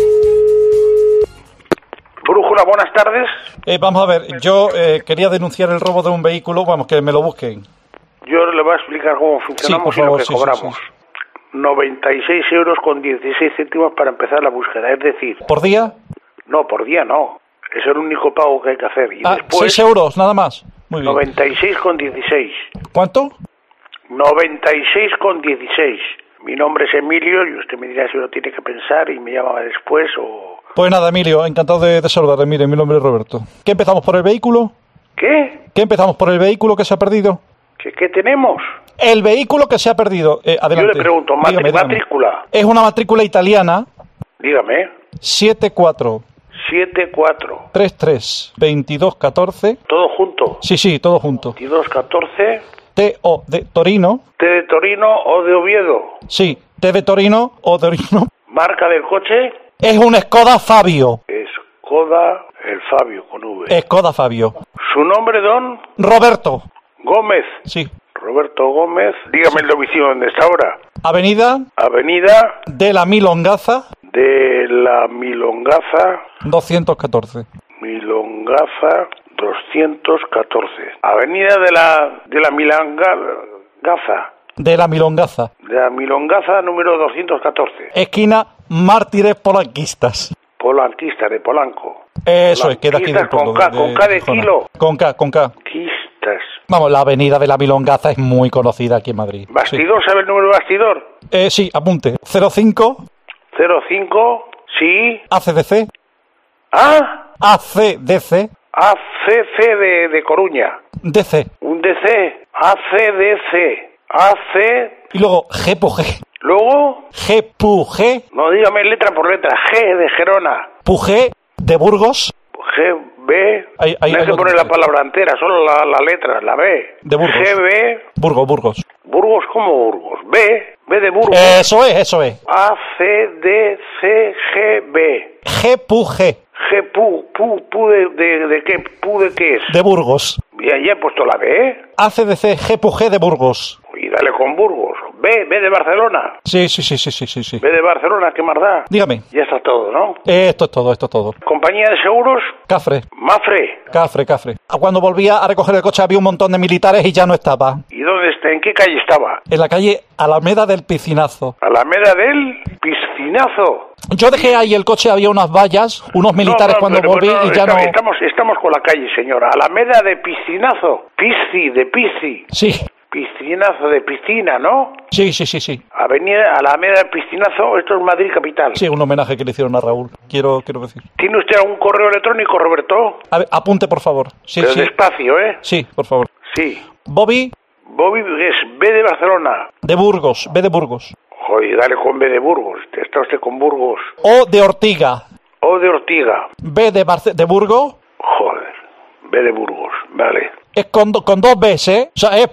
Brújula, buenas tardes. Eh, vamos a ver, yo eh, quería denunciar el robo de un vehículo, vamos, que me lo busquen. Yo le voy a explicar cómo funcionamos sí, favor, y lo que sí, cobramos. Sí, sí. noventa y seis euros con dieciséis céntimos para empezar la búsqueda, es decir... ¿Por día? No, por día no. Es el único pago que hay que hacer. Y ah, después, seis euros, nada más. Muy bien. noventa y seis con dieciséis. ¿Cuánto? noventa y seis con dieciséis. Mi nombre es Emilio y usted me dirá si lo tiene que pensar y me llama después o... Pues nada, Emilio, encantado de, de saludarle. Mire, mi nombre es Roberto. ¿Qué empezamos por el vehículo? ¿Qué? ¿Qué empezamos por el vehículo que se ha perdido? ¿Qué, qué tenemos? El vehículo que se ha perdido. Eh, adelante. Yo le pregunto, matri- dígame, dígame. matrícula. Es una matrícula italiana. Dígame. siete cuatro. siete cuatro. tres tres. veintidós catorce. ¿Todo junto? Sí, sí, todo junto. veintidós catorce. T O de Torino. T de Torino o de Oviedo. Sí, T de Torino o de Torino. ¿Marca del coche? Es un Skoda Fabio. Skoda, el Fabio con V. Skoda Fabio. ¿Su nombre, don? Roberto. Gómez. Sí. Roberto Gómez. Dígame el domicilio donde está ahora. Avenida. Avenida. De la Milongaza. De la Milongaza. doscientos catorce. Milongaza doscientos catorce. Avenida de la de la Milongaza. De la Milongaza. De la Milongaza número doscientos catorce. Esquina Mártires Polanquistas. Polanquista de Polanco. Eso es, queda aquí del pueblo. Con K, de, con K de, de kilo. Con K, con K. Quistas. Vamos, la avenida de la Milongaza es muy conocida aquí en Madrid. ¿Bastidor? Sí. ¿Sabe el número de bastidor? Eh, sí, apunte. cero cinco. cero cinco, sí. A C D C. ¿Ah? A C D C. A C C de, de Coruña. D C. Un D C. A C D C. A C. Y luego G P U G. ¿Luego? G P U G. No, dígame letra por letra. G de Gerona. P U G de Burgos. G, B. Ahí, ahí, no hay que poner la palabra entera, solo la, la letra, la B. De Burgos. G, B. Burgos, Burgos. Burgos, ¿cómo Burgos? B. B de Burgos. Eso es, eso es. A, C, D, C, G, B. G P U G. G, P U, P U, P U de, de, de qué? ¿P U de qué es? De Burgos. Ya, ya he puesto la B, ¿eh? A C D C, G P U G de Burgos. Y dale con Burgos. B, B de Barcelona. Sí, sí, sí, sí, sí, sí, sí. B de Barcelona, ¿qué más da? Dígame. Ya está todo, ¿no? Esto es todo, esto es todo. ¿Compañía de seguros? Cafre. Mafre. Cafre, Cafre. Cuando volvía a recoger el coche había un montón de militares y ya no estaba. ¿Y dónde está? ¿En qué calle estaba? En la calle Alameda del Piscinazo. Alameda del Piscinazo. Yo dejé ahí el coche, había unas vallas, unos militares no, no, cuando pero, volví pero no, y ya estamos, no... Estamos, estamos con la calle, señora. Alameda de Piscinazo. Pisci, de Pisci. Sí. Piscinazo de piscina, ¿no? Sí, sí, sí, sí. Avenida Alameda del Piscinazo, esto es Madrid capital. Sí, un homenaje que le hicieron a Raúl, quiero quiero decir. ¿Tiene usted algún correo electrónico, Roberto? A ver, apunte, por favor. Sí, pero sí. despacio, ¿eh? Sí, por favor. Sí. Bobby. Bobby es B de Barcelona. De Burgos, B de Burgos. Joder, dale con B de Burgos. Está usted con Burgos. O de Ortiga. O de Ortiga. B de, Barce de Burgos. Joder, B de Burgos, vale. Es con, do con dos Bs, ¿eh? O sea, es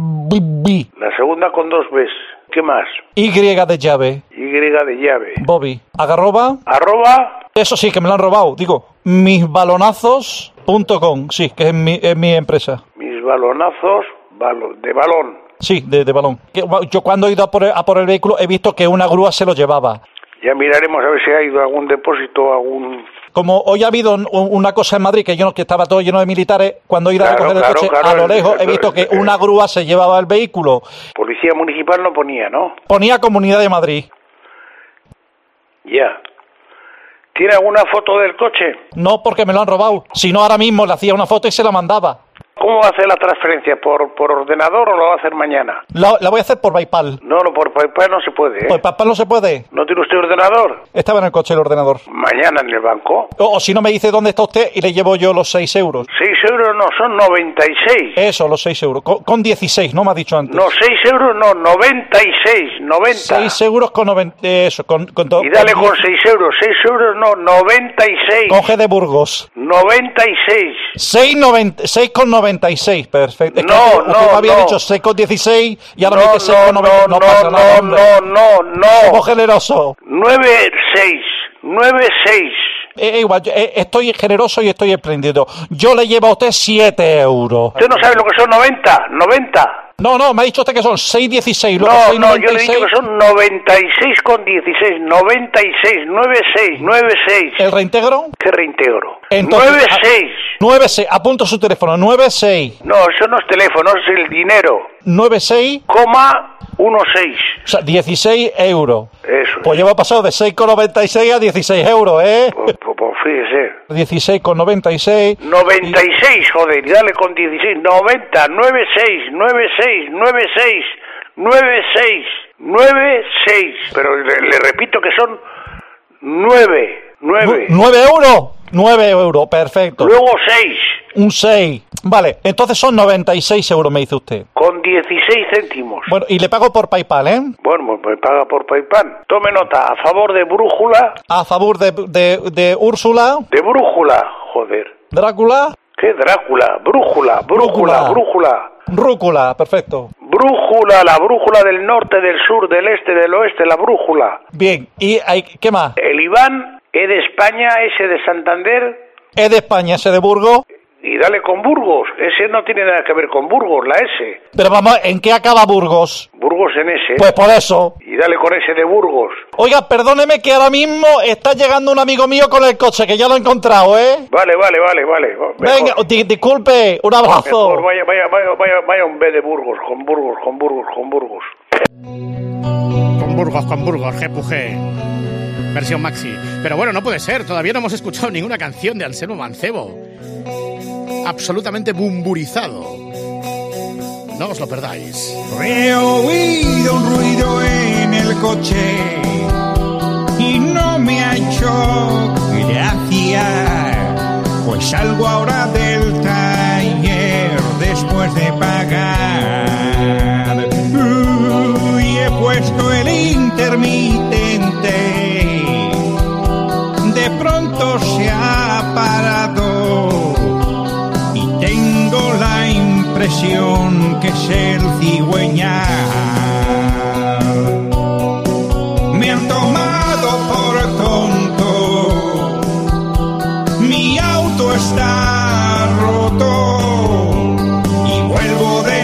Bobby. La segunda con dos Bs. ¿Qué más? Y de llave. Y de llave. Bobby. Agarroba. Arroba. Eso sí, que me lo han robado. Digo, misbalonazos punto com. Sí, que es mi, es mi empresa. Mis balonazos balo de balón. Sí, de, de balón. Yo cuando he ido a por, el, a por el vehículo he visto que una grúa se lo llevaba. Ya miraremos a ver si ha ido a algún depósito, algún... Como hoy ha habido una cosa en Madrid, que yo que estaba todo lleno de militares, cuando he ido claro, a recoger el claro, coche, claro, a lo lejos he visto que una grúa se llevaba el vehículo. Policía municipal no ponía, ¿no? Ponía Comunidad de Madrid. Ya. ¿Tiene alguna foto del coche? No, porque me lo han robado. Si no, ahora mismo le hacía una foto y se la mandaba. ¿Cómo va a hacer la transferencia? ¿Por, por ordenador o lo va a hacer mañana? La, la voy a hacer por PayPal. No, no, por PayPal no se puede, ¿eh? ¿Por PayPal no se puede? ¿No tiene usted ordenador? Estaba en el coche el ordenador. ¿Mañana en el banco? O, o si no, me dice dónde está usted y le llevo yo los seis euros. ¿seis euros no, son noventa y seis? Eso, los seis euros. Con, con dieciséis, ¿no me ha dicho antes? No, seis euros no, noventa y seis, noventa. seis euros con noventa, eso, con... con y dale con seis euros, seis euros no, noventa y seis. Con G de Burgos. noventa y seis. seis con noventa y seis, perfecto. Es no, que, no, me había no. dicho seis con dieciséis y ahora no, me dice seis con noventa y seis. No, no, pasa no, nada, hombre. no, no, no. Somos generosos. nueve seis, nueve seis. Eh, igual, eh, estoy generoso y estoy espléndido. Yo le llevo a usted siete euros. ¿Usted no sabe lo que son noventa? noventa. No, no, me ha dicho usted que son seis dieciséis. No, seis no, yo le he dicho que son noventa y seis con dieciséis. noventa y seis, nueve seis, nueve seis. ¿El reintegro? ¿Qué reintegro? Entonces, nueve seis. nueve seis, apunto su teléfono. nueve seis. No, eso no es teléfono, es el dinero. nueve seis. Coma uno seis. O sea, dieciséis euros. Eso. Pues lleva pasado de seis con noventa y seis a dieciséis euros, ¿eh? Pues, pues, pues fíjese. dieciséis con noventa y seis. noventa y seis, joder, y dale con dieciséis. noventa, nueve seis, nueve seis, nueve seis, nueve seis, nueve seis. Pero le, le repito que son nueve, nueve. ¿nueve euros? nueve euros, perfecto. Luego seis. Un seis. Vale, entonces son noventa y seis euros, me dice usted. Con dieciséis céntimos. Bueno, y le pago por PayPal, ¿eh? Bueno, pues paga por PayPal. Tome nota, a favor de Brújula. A favor de, de, de Úrsula. De Brújula, joder. Drácula. ¿Qué Drácula? Brújula, brújula, brújula. Rúcula, perfecto. Brújula, la brújula del norte, del sur, del este, del oeste, la brújula. Bien, ¿y hay, qué más? El Iván, E de España, S de Santander. E de España, S de Burgos. Y dale con Burgos. Ese no tiene nada que ver con Burgos, la S. Pero vamos, ¿en qué acaba Burgos? Burgos en S. Pues por eso. Y dale con S de Burgos. Oiga, perdóneme que ahora mismo está llegando un amigo mío con el coche, que ya lo he encontrado, ¿eh? Vale, vale, vale, vale. Mejor. Venga, di disculpe, un abrazo. Mejor, vaya, vaya, vaya, vaya, vaya un B de Burgos, con Burgos, con Burgos, con Burgos. Con Burgos, con Burgos, G P G. Versión maxi. Pero bueno, no puede ser, todavía no hemos escuchado ninguna canción de Anselmo Mancebo. Absolutamente bumburizado. No os lo perdáis. He oído un ruido en el coche y no me ha hecho gracia, pues salgo ahora del taller después de pagar. Uh, y he puesto el intermitente, de pronto se ha parado y tengo la impresión que es el cigüeñal. Me han tomado por tonto, mi auto está roto y vuelvo de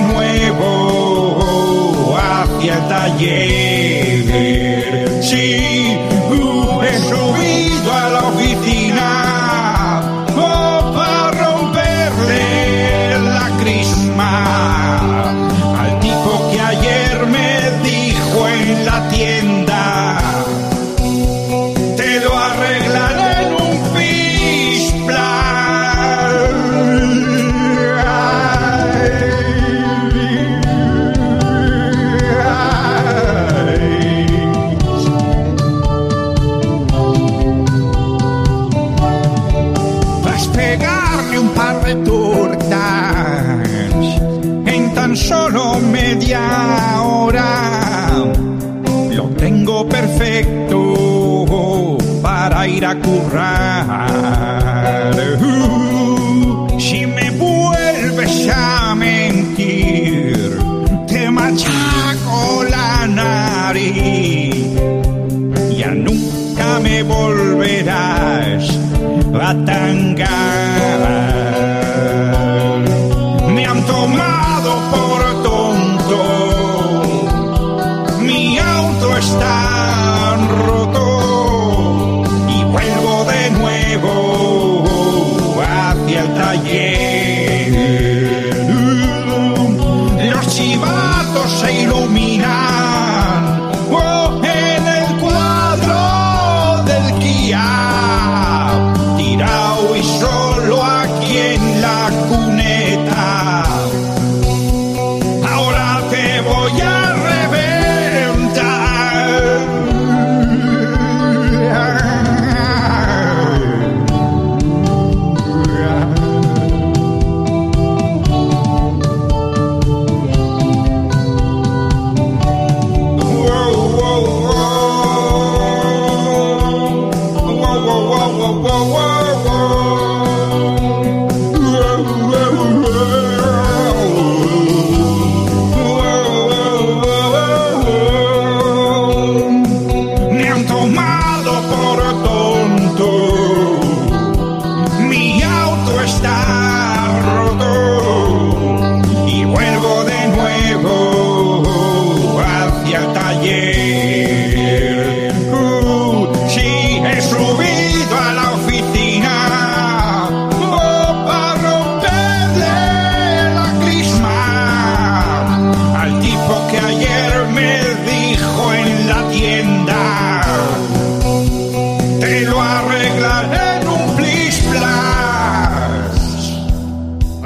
nuevo hacia el taller. Sí, uh, he subido a la oficina oh, para romperle la crisma al tipo que ayer me dijo en la tienda: te lo arreglaré en un Vas pegarle un par de tortas en tan solo media hora. Lo tengo perfecto para ir a currar. Uh, si me vuelves a mentir, te machaco la nariz. Ya nunca me volverás a tangar. Me han tomado por tonto, mi auto está roto y vuelvo de nuevo hacia el taller. Los chivatos se iluminan oh, en el cuadro del Kia.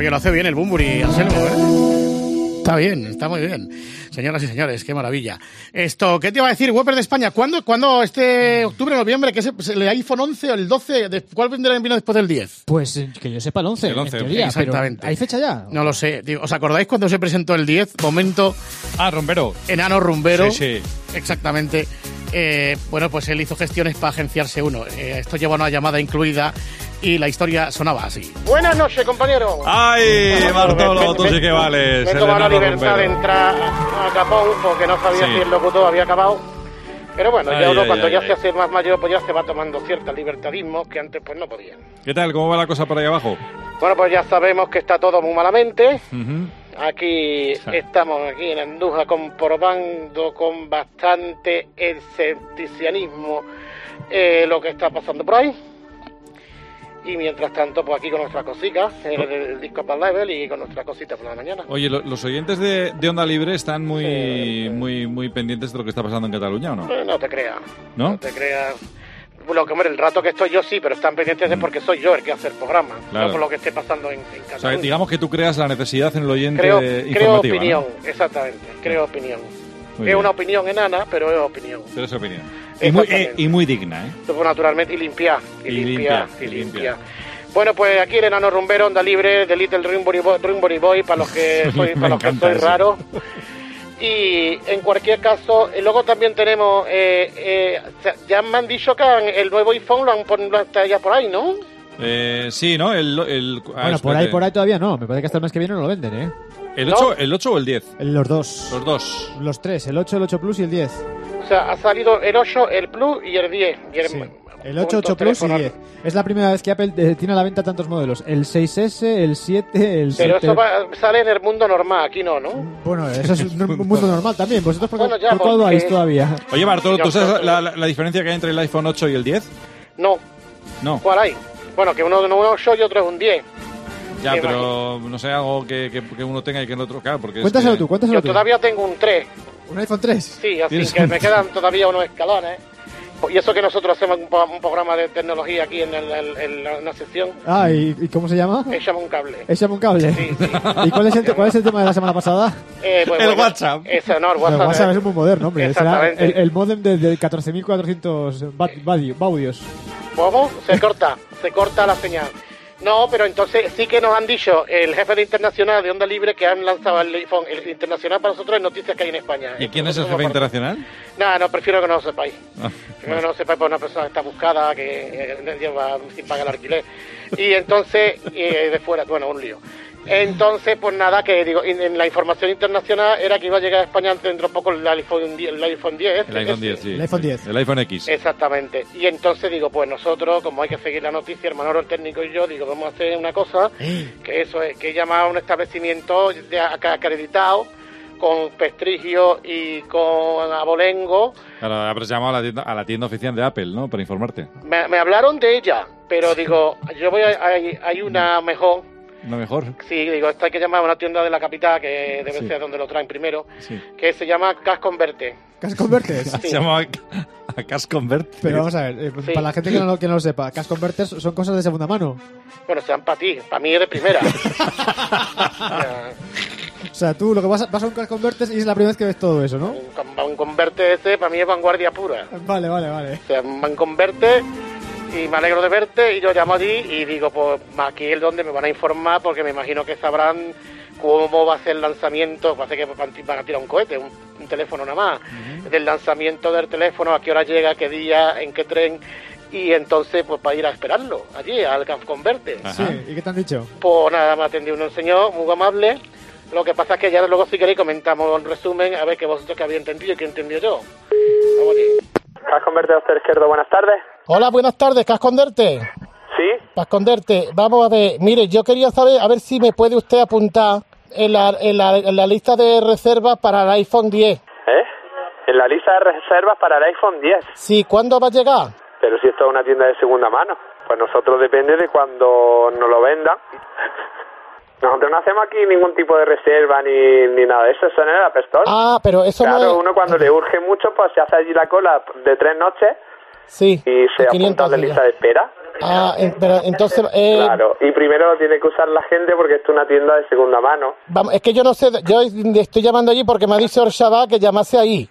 Oye, lo hace bien el Bumburi, Anselmo, ¿eh? Está bien, está muy bien. Señoras y señores, qué maravilla. Esto, ¿qué te iba a decir? Weber de España, ¿cuándo, ¿cuándo este octubre, noviembre, que es el iPhone once o el doce? De, ¿Cuál vendrá vino después del diez? Pues que yo sepa el once, el once, en teoría, exactamente. Pero ¿hay fecha ya? No lo sé. ¿Os acordáis cuando se presentó el diez? Momento... Ah, rumbero. Enano rumbero. Sí, sí. Exactamente. Eh, bueno, pues él hizo gestiones para agenciarse uno. Eh, esto lleva una llamada incluida y la historia sonaba así. Buenas noches, compañero. ¡Ay, Bartolo, tú sí que vales! Me he tomado la libertad de entrar a Capón porque no sabía Sí. si el locutor había acabado. Pero bueno, Ay, ya uno ay, cuando ay, ya ay. se hace más mayor, pues ya se va tomando ciertos libertadismos que antes pues no podían. ¿Qué tal? ¿Cómo va la cosa por ahí abajo? Bueno, pues ya sabemos que está todo muy malamente. Ujú. Aquí estamos, aquí en Andújar, comprobando con bastante escepticismo eh, lo que está pasando por ahí. Y mientras tanto, pues aquí con nuestras cositas, el, el disco Bad Level y con nuestras cositas por la mañana. Oye, lo- los oyentes de, de Onda Libre están muy, muy, muy pendientes de lo que está pasando en Cataluña, ¿o no? Eh, no te creas, ¿No? no te creas. Lo que, hombre, el rato que estoy yo sí, pero están pendientes de porque soy yo el que hace el programa, Claro. no por lo que esté pasando en, en Cataluña. O sea, digamos que tú creas la necesidad en el oyente creo, creo informativa, opinión, ¿no? exactamente, creo opinión. Muy es bien. una opinión enana, pero es opinión. Pero es opinión. Y muy, eh, y muy digna, ¿eh? Pues, naturalmente, y limpiar, y, Y limpiar, limpia, y y limpiar. Bueno, pues aquí el enano rumbero, Onda Libre, de Little Rimbury Boy, Rimbury Boy, para los que soy, Me para los que encanta soy eso. raro. Y en cualquier caso, eh, luego también tenemos, eh, eh, ya me han dicho que han- el nuevo iPhone lo han puesto ya por ahí, ¿no? Eh, sí, ¿no? El, el, ah, Bueno, por ahí, espérate. por ahí todavía no. Me parece que hasta el mes que viene no lo venden, ¿eh? ¿El ocho, ¿El ocho o el diez? Los dos. Los dos. Los tres, el ocho, el ocho Plus y el diez. O sea, ha salido el ocho, el Plus y el diez. Y el, Sí. El ocho, punto ocho Plus y teléfono. diez. Es la primera vez que Apple eh, tiene a la venta tantos modelos. El seis ese, el siete, el Pero siete... eso va- sale en el mundo normal, aquí no, ¿no? Bueno, eso es un un mundo normal también. ¿Vosotros por, Bueno, ya, por cuál porque- vais todavía? Oye, Bartolo, ¿tú Yo sabes creo la, la- la diferencia que hay entre el iPhone ocho y el diez? No. No. ¿Cuál hay? Bueno, que uno, uno es un ocho y otro es un diez. Ya, Me pero no sé, algo que, que, que uno tenga y que el otro, claro, porque es Cuéntaselo que- tú, cuéntaselo Yo tú. todavía tengo un tres. ¿Un iPhone tres? Sí, así ¿Tienes que un- me quedan todavía unos escalones. Y eso que nosotros hacemos un, po- un programa de tecnología aquí en, el- el- en la- una sección, Ah, ¿y, y cómo se llama? echamos un cable. Échame un cable. ¿Y cuál es, el, cuál es el tema de la semana pasada? Eh, pues, El bueno, WhatsApp. Ese, no, el El WhatsApp. WhatsApp eh. es muy moderno, hombre. Será Exactamente. el, el modem de, de catorce mil cuatrocientos ba- badi- baudios. ¿Cómo? Se corta, se corta la señal. No, pero entonces sí que nos han dicho el jefe de internacional de Onda Libre que han lanzado el iPhone, el internacional para nosotros es noticias que hay en España. ¿Y quién es el Nosotros jefe somos internacional? parte- No, no, prefiero que no lo sepáis. Ah, Prefiero que no lo sepáis por una persona que está buscada, que eh, lleva sin pagar el alquiler. Y entonces, eh, de fuera, bueno, un lío. Entonces, pues nada, que digo, en, en la información internacional era que iba a llegar a España dentro de poco el iPhone diez. El iPhone diez, El iPhone diez, sí. El iPhone diez. El iPhone X. Exactamente. Y entonces digo, pues nosotros, como hay que seguir la noticia, hermano, el técnico y yo, digo, vamos a hacer una cosa, que eso es, que llama a un establecimiento de ac- acreditado, con prestigio y con abolengo. Claro, habrás llamado a la, tienda, a la tienda oficial de Apple, ¿no? Para informarte. Me, me hablaron de ella, pero digo, yo voy a, hay, hay una mejor. Lo mejor. Sí, digo, esta hay que llamar a una tienda de la capital, que debe Sí. ser donde lo traen primero, Sí. que se llama Cash Converte. ¿Cash Converters? Sí. Se llama a Cash Convert. Pero vamos a ver, eh, Sí. para la gente que no, lo- que no lo sepa, Cash Converters son cosas de segunda mano. Bueno, sean para ti, para mí es de primera. O sea, tú lo que vas a, vas a un Cash Converters y es la primera vez que ves todo eso, ¿no? Un, un Converte ese para mí es vanguardia pura. Vale, vale, vale. O sea, me converte y me alegro de verte y yo llamo allí y digo, pues aquí es donde me van a informar porque me imagino que sabrán cómo va a ser el lanzamiento, parece que van a tirar un cohete, un, un teléfono nada más, del lanzamiento del teléfono, a qué hora llega, qué día, en qué tren, y entonces pues para ir a esperarlo allí, al Cash Converte. Sí, ¿y qué te han dicho? Pues nada, me atendió un señor muy amable. Lo que pasa es que ya luego si queréis comentamos un resumen, a ver que vosotros que habéis entendido y que entendido yo. Vamos allí. Cash Converte Doctor Izquierdo, buenas tardes. Hola, buenas tardes, Cash Converte. ¿Sí? Para esconderte, vamos a ver, mire, yo quería saber, a ver si me puede usted apuntar en la, en la, en la lista de reservas para el iPhone diez. ¿Eh? En la lista de reservas para el iPhone diez. Sí, ¿cuándo va a llegar? Pero si esto es una tienda de segunda mano, pues nosotros depende de cuando nos lo vendan. Nosotros no hacemos aquí ningún tipo de reserva ni, ni nada de eso, eso no es la App Store. Ah, pero eso claro, no es... uno cuando le urge mucho, pues se hace allí la cola de tres noches Sí, y se quinientos apunta a la días. lista de espera. Ah, en- pero entonces... Eh, Claro, y primero lo tiene que usar la gente porque esto es una tienda de segunda mano. vamos, es que yo no sé, yo estoy llamando allí porque me ha dicho Orshabá que llamase ahí.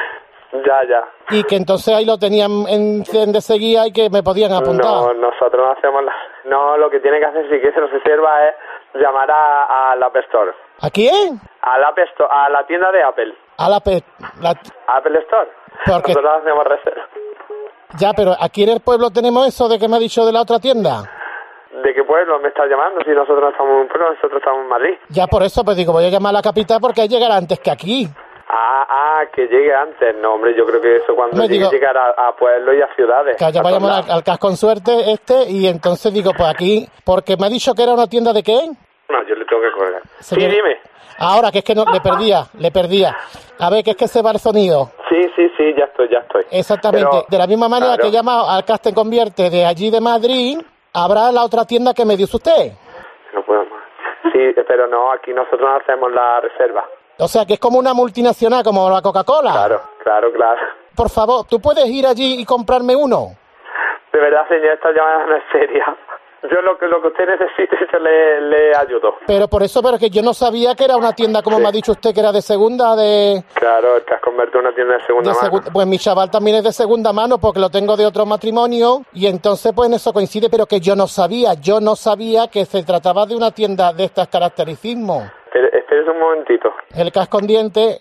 Ya, ya. Y que entonces ahí lo tenían en, en de seguida y que me podían apuntar. No, nosotros no hacemos la... No, lo que tiene que hacer si que se nos reserva es llamar a, a la App Store. ¿A quién? A la App Store, a la tienda de Apple. A la, pe- la... Apple Store. Porque- Nosotros hacemos reserva. Ya, pero aquí en el pueblo tenemos eso de que me ha dicho de la otra tienda. ¿De qué pueblo me estás llamando? Si nosotros no estamos en un pueblo, nosotros estamos en Madrid. Ya por eso, pues digo, voy a llamar a la capital porque hay que llegar antes que aquí. Ah, ah, que llegue antes. No, hombre, yo creo que eso cuando Me llegue digo- llegar a, a pueblos y a ciudades. Que allá a todos vayamos lados. al, al casco en suerte este y entonces digo, pues aquí, porque me ha dicho que era una tienda de qué. No, yo le tengo que colgar. Señor- Sí, dime. Ahora, que es que no, le perdía, le perdía. A ver, que es que se va el sonido. Sí, sí, sí, ya estoy, ya estoy. Exactamente. Pero, de la misma manera claro. que he llamado al Casting Convierte de allí de Madrid, habrá la otra tienda que me dice usted. No puedo más. Sí, pero no, aquí nosotros no hacemos la reserva. O sea, que es como una multinacional, como la Coca-Cola. Claro, claro, claro. Por favor, ¿tú puedes ir allí y comprarme uno? De verdad, señor, esta llamada no es seria. Yo lo que, lo que usted necesite, yo le, le ayudo. Pero por eso, pero que yo no sabía que era una tienda, como me ha dicho usted, que era de segunda, de... Claro, te has convertido en una tienda de segunda de mano. segun- Pues mi chaval también es de segunda mano porque lo tengo de otro matrimonio y entonces pues en eso coincide, pero que yo no sabía, yo no sabía que se trataba de una tienda de estas caractericismos. Espere- Espérese un momentito. El cascondiente...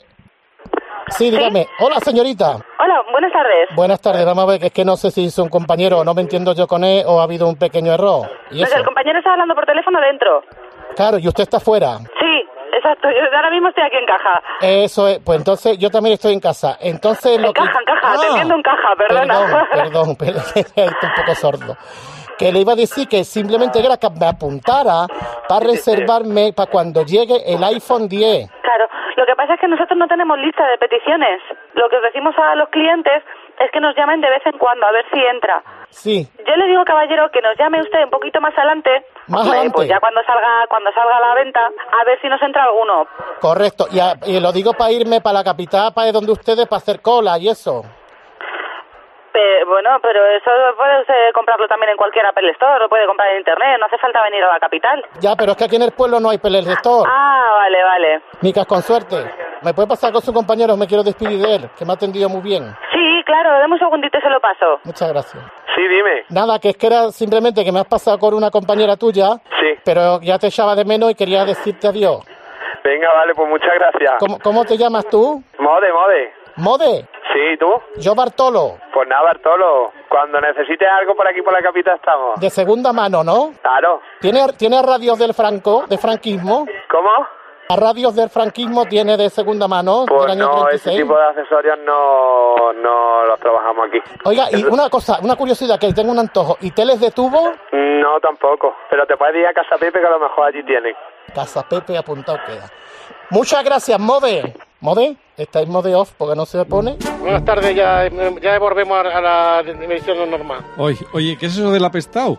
Sí, dígame. Hola, señorita. Hola, buenas tardes. Buenas tardes, vamos a ver, que es que no sé si es un compañero o no me entiendo yo con él o ha habido un pequeño error. Y Pues eso. el compañero está hablando por teléfono dentro. Claro, y usted está fuera. Sí, exacto. Yo ahora mismo estoy aquí en caja. Eso es, pues entonces yo también estoy en casa. Entonces lo En caja, en caja. Te Ah, entiendo en caja, perdona. Perdón, perdón, perdón, estoy un poco sordo. Que le iba a decir que simplemente era que me apuntara para reservarme para cuando llegue el iPhone diez. Claro, lo que pasa es que nosotros no tenemos lista de peticiones. Lo que os decimos a los clientes es que nos llamen de vez en cuando a ver si entra. Sí, Yo le digo, caballero, que nos llame usted un poquito más adelante. Más eh, adelante. Pues ya cuando salga cuando salga a la venta, a ver si nos entra alguno. correcto. Y, a- y lo digo para irme para la capital, para ir donde ustedes, para hacer cola y eso. Pe- bueno, pero eso puede usted comprarlo también en cualquier Apple Store, lo puede comprar en internet, no hace falta venir a la capital. Ya, pero es que aquí en el pueblo no hay Pelé Store. Ah, vale, vale. Micas, con suerte. ¿Me puede pasar con su compañero? Me quiero despedir de él, que me ha atendido muy bien. Sí, claro, dame un segundito y se lo paso. Muchas gracias. Sí, dime. Nada, que es que era simplemente que me has pasado con una compañera tuya, Sí. pero ya te echaba de menos y quería decirte adiós. Venga, vale, pues muchas gracias. ¿Cómo, cómo te llamas tú? Mode, mode. ¿Mode? Sí, ¿tú? Yo Bartolo, Pues nada, Bartolo. Cuando necesites algo por aquí, por la capital, estamos. de segunda mano, ¿no? Claro. ¿Tiene, ¿Tiene radios del Franco, de franquismo? ¿Cómo? ¿A radios del franquismo tiene de segunda mano, Pues del año no, treinta y ese seis? tipo de accesorios no, no los trabajamos aquí. Oiga, y una cosa, una curiosidad, que tengo un antojo. ¿Y teles de tubo? No, tampoco. Pero te puedes ir a Casa Pepe, que a lo mejor allí tienen. Casa Pepe apuntado queda. Muchas gracias, Mode. ¿Mode? ¿Estáis mode off porque no se pone? Buenas tardes, ya, ya volvemos a, a la emisión normal. Oye, oye, ¿qué es eso del apestado?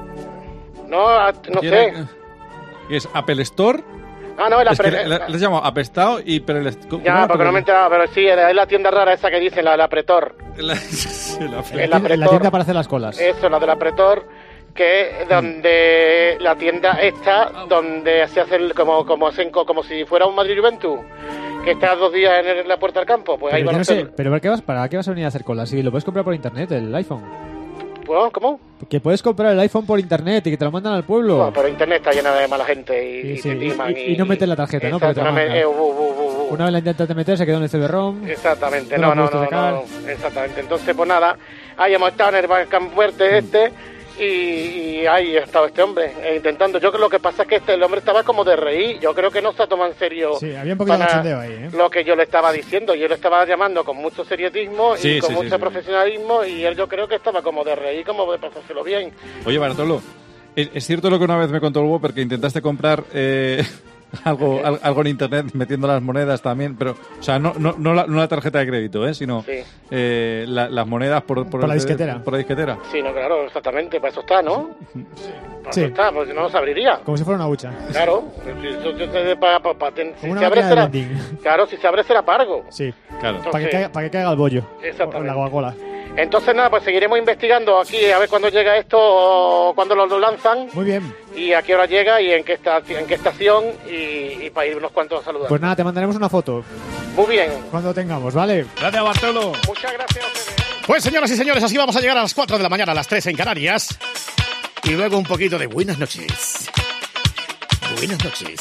No, a- no ¿Qué sé. era? ¿Qué es Apple Store? Ah, no, es la Es que pre- le- les llamo apestado y pero el est- ¿cómo Ya, era? porque no me he enterado, pero sí, es la tienda rara esa que dicen, la del apretor. La, el El apre- En la apretor. tienda para hacer las colas. Eso, la del apretor, que es donde la tienda está, donde se hace el- como como, hacen co- como si fuera un Madrid Juventus, que está dos días en el- la puerta del campo, pues ahí Pero, van yo a no sé, hacer... pero ¿para qué, vas, ¿para qué vas a venir a hacer colas? Si lo puedes comprar por internet, el iPhone. Bueno, ¿cómo? Que puedes comprar el iPhone por internet y que te lo mandan al pueblo. No, pero internet está llena de mala gente y, Sí, y sí, te timan y- y no metes la tarjeta, ¿no? Porque te la Exactamente, mandan. eh, uh, uh, uh, uh. Una vez la intentaste meter, se quedó en el C D-ROM. Exactamente, No no, la no, pudiste no, sacar. no, exactamente. Entonces, pues nada, ahí hemos estado en el Balcán Fuerte este y, y ahí ha estado este hombre eh, intentando. Yo creo que lo que pasa es que este el hombre estaba como de reír. Yo creo que no se ha tomado en serio Sí, había un poquito de para cachondeo ahí, ¿eh? lo que yo le estaba diciendo. Yo le estaba llamando con mucho seriotismo Sí, y con sí, mucho sí, sí. profesionalismo y él yo creo que estaba como de reír, como de pasárselo bien. Oye, Bartolo, ¿es, es cierto lo que una vez me contó el Hugo porque intentaste comprar eh, algo, al- algo en internet metiendo las monedas también, pero, o sea, no, no, no, la, no la tarjeta de crédito, ¿eh? Sino Sí. eh, la- las monedas por, por, Por el- la disquetera. Por la disquetera. Sí, no, claro, exactamente, para eso está, ¿no? Para Sí. eso está, pues si no, no se abriría. Como si fuera una hucha. Claro, si, si- si- pa- pa- pa- ten- si Como una se abre máquina de será, vending. claro, si se abre será pargo. Sí. Claro. Para que, Entonces- caiga, para que caiga el bollo. Exactamente. O la Coca-Cola. Entonces nada, pues seguiremos investigando aquí a ver cuándo llega esto, cuándo lo, lo lanzan. Muy bien. Y a qué hora llega y en qué, esta, en qué estación y, y para ir unos cuantos a saludar. Pues nada, te mandaremos una foto. Muy bien. Cuando tengamos, ¿vale? Gracias, Bartolo. Muchas gracias a ustedes. Pues señoras y señores, así vamos a llegar a las cuatro de la mañana, a las tres en Canarias. Y luego un poquito de buenas noches. Buenas noches.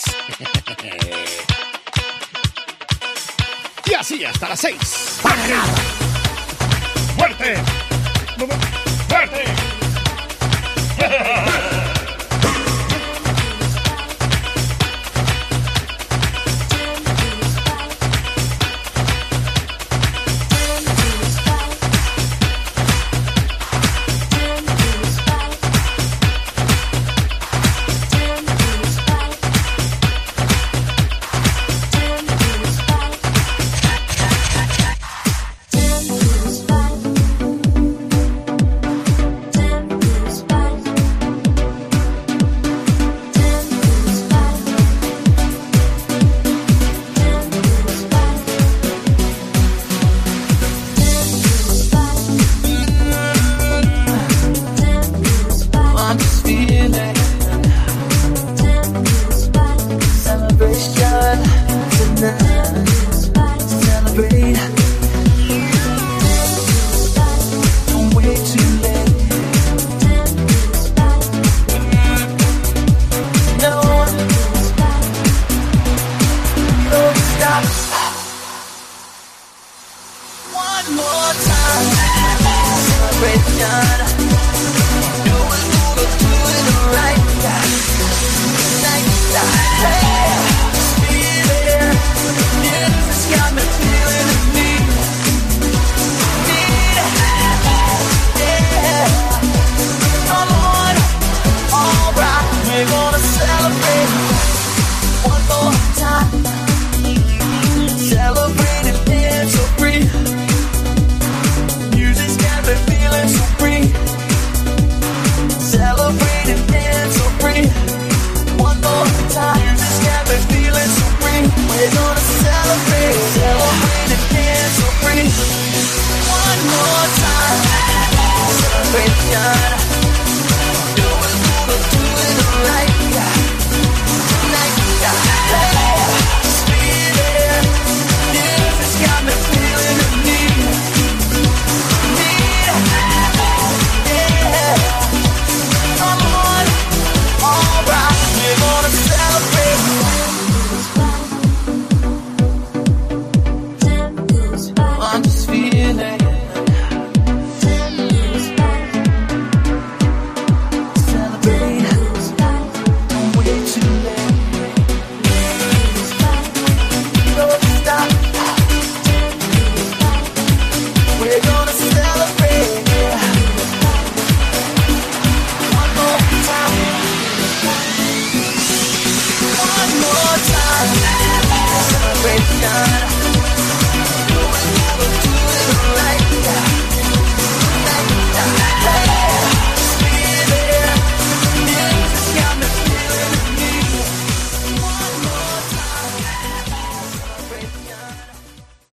Y así hasta las seis. ¡Fuerte! ¡Fuerte! ¡Fuerte!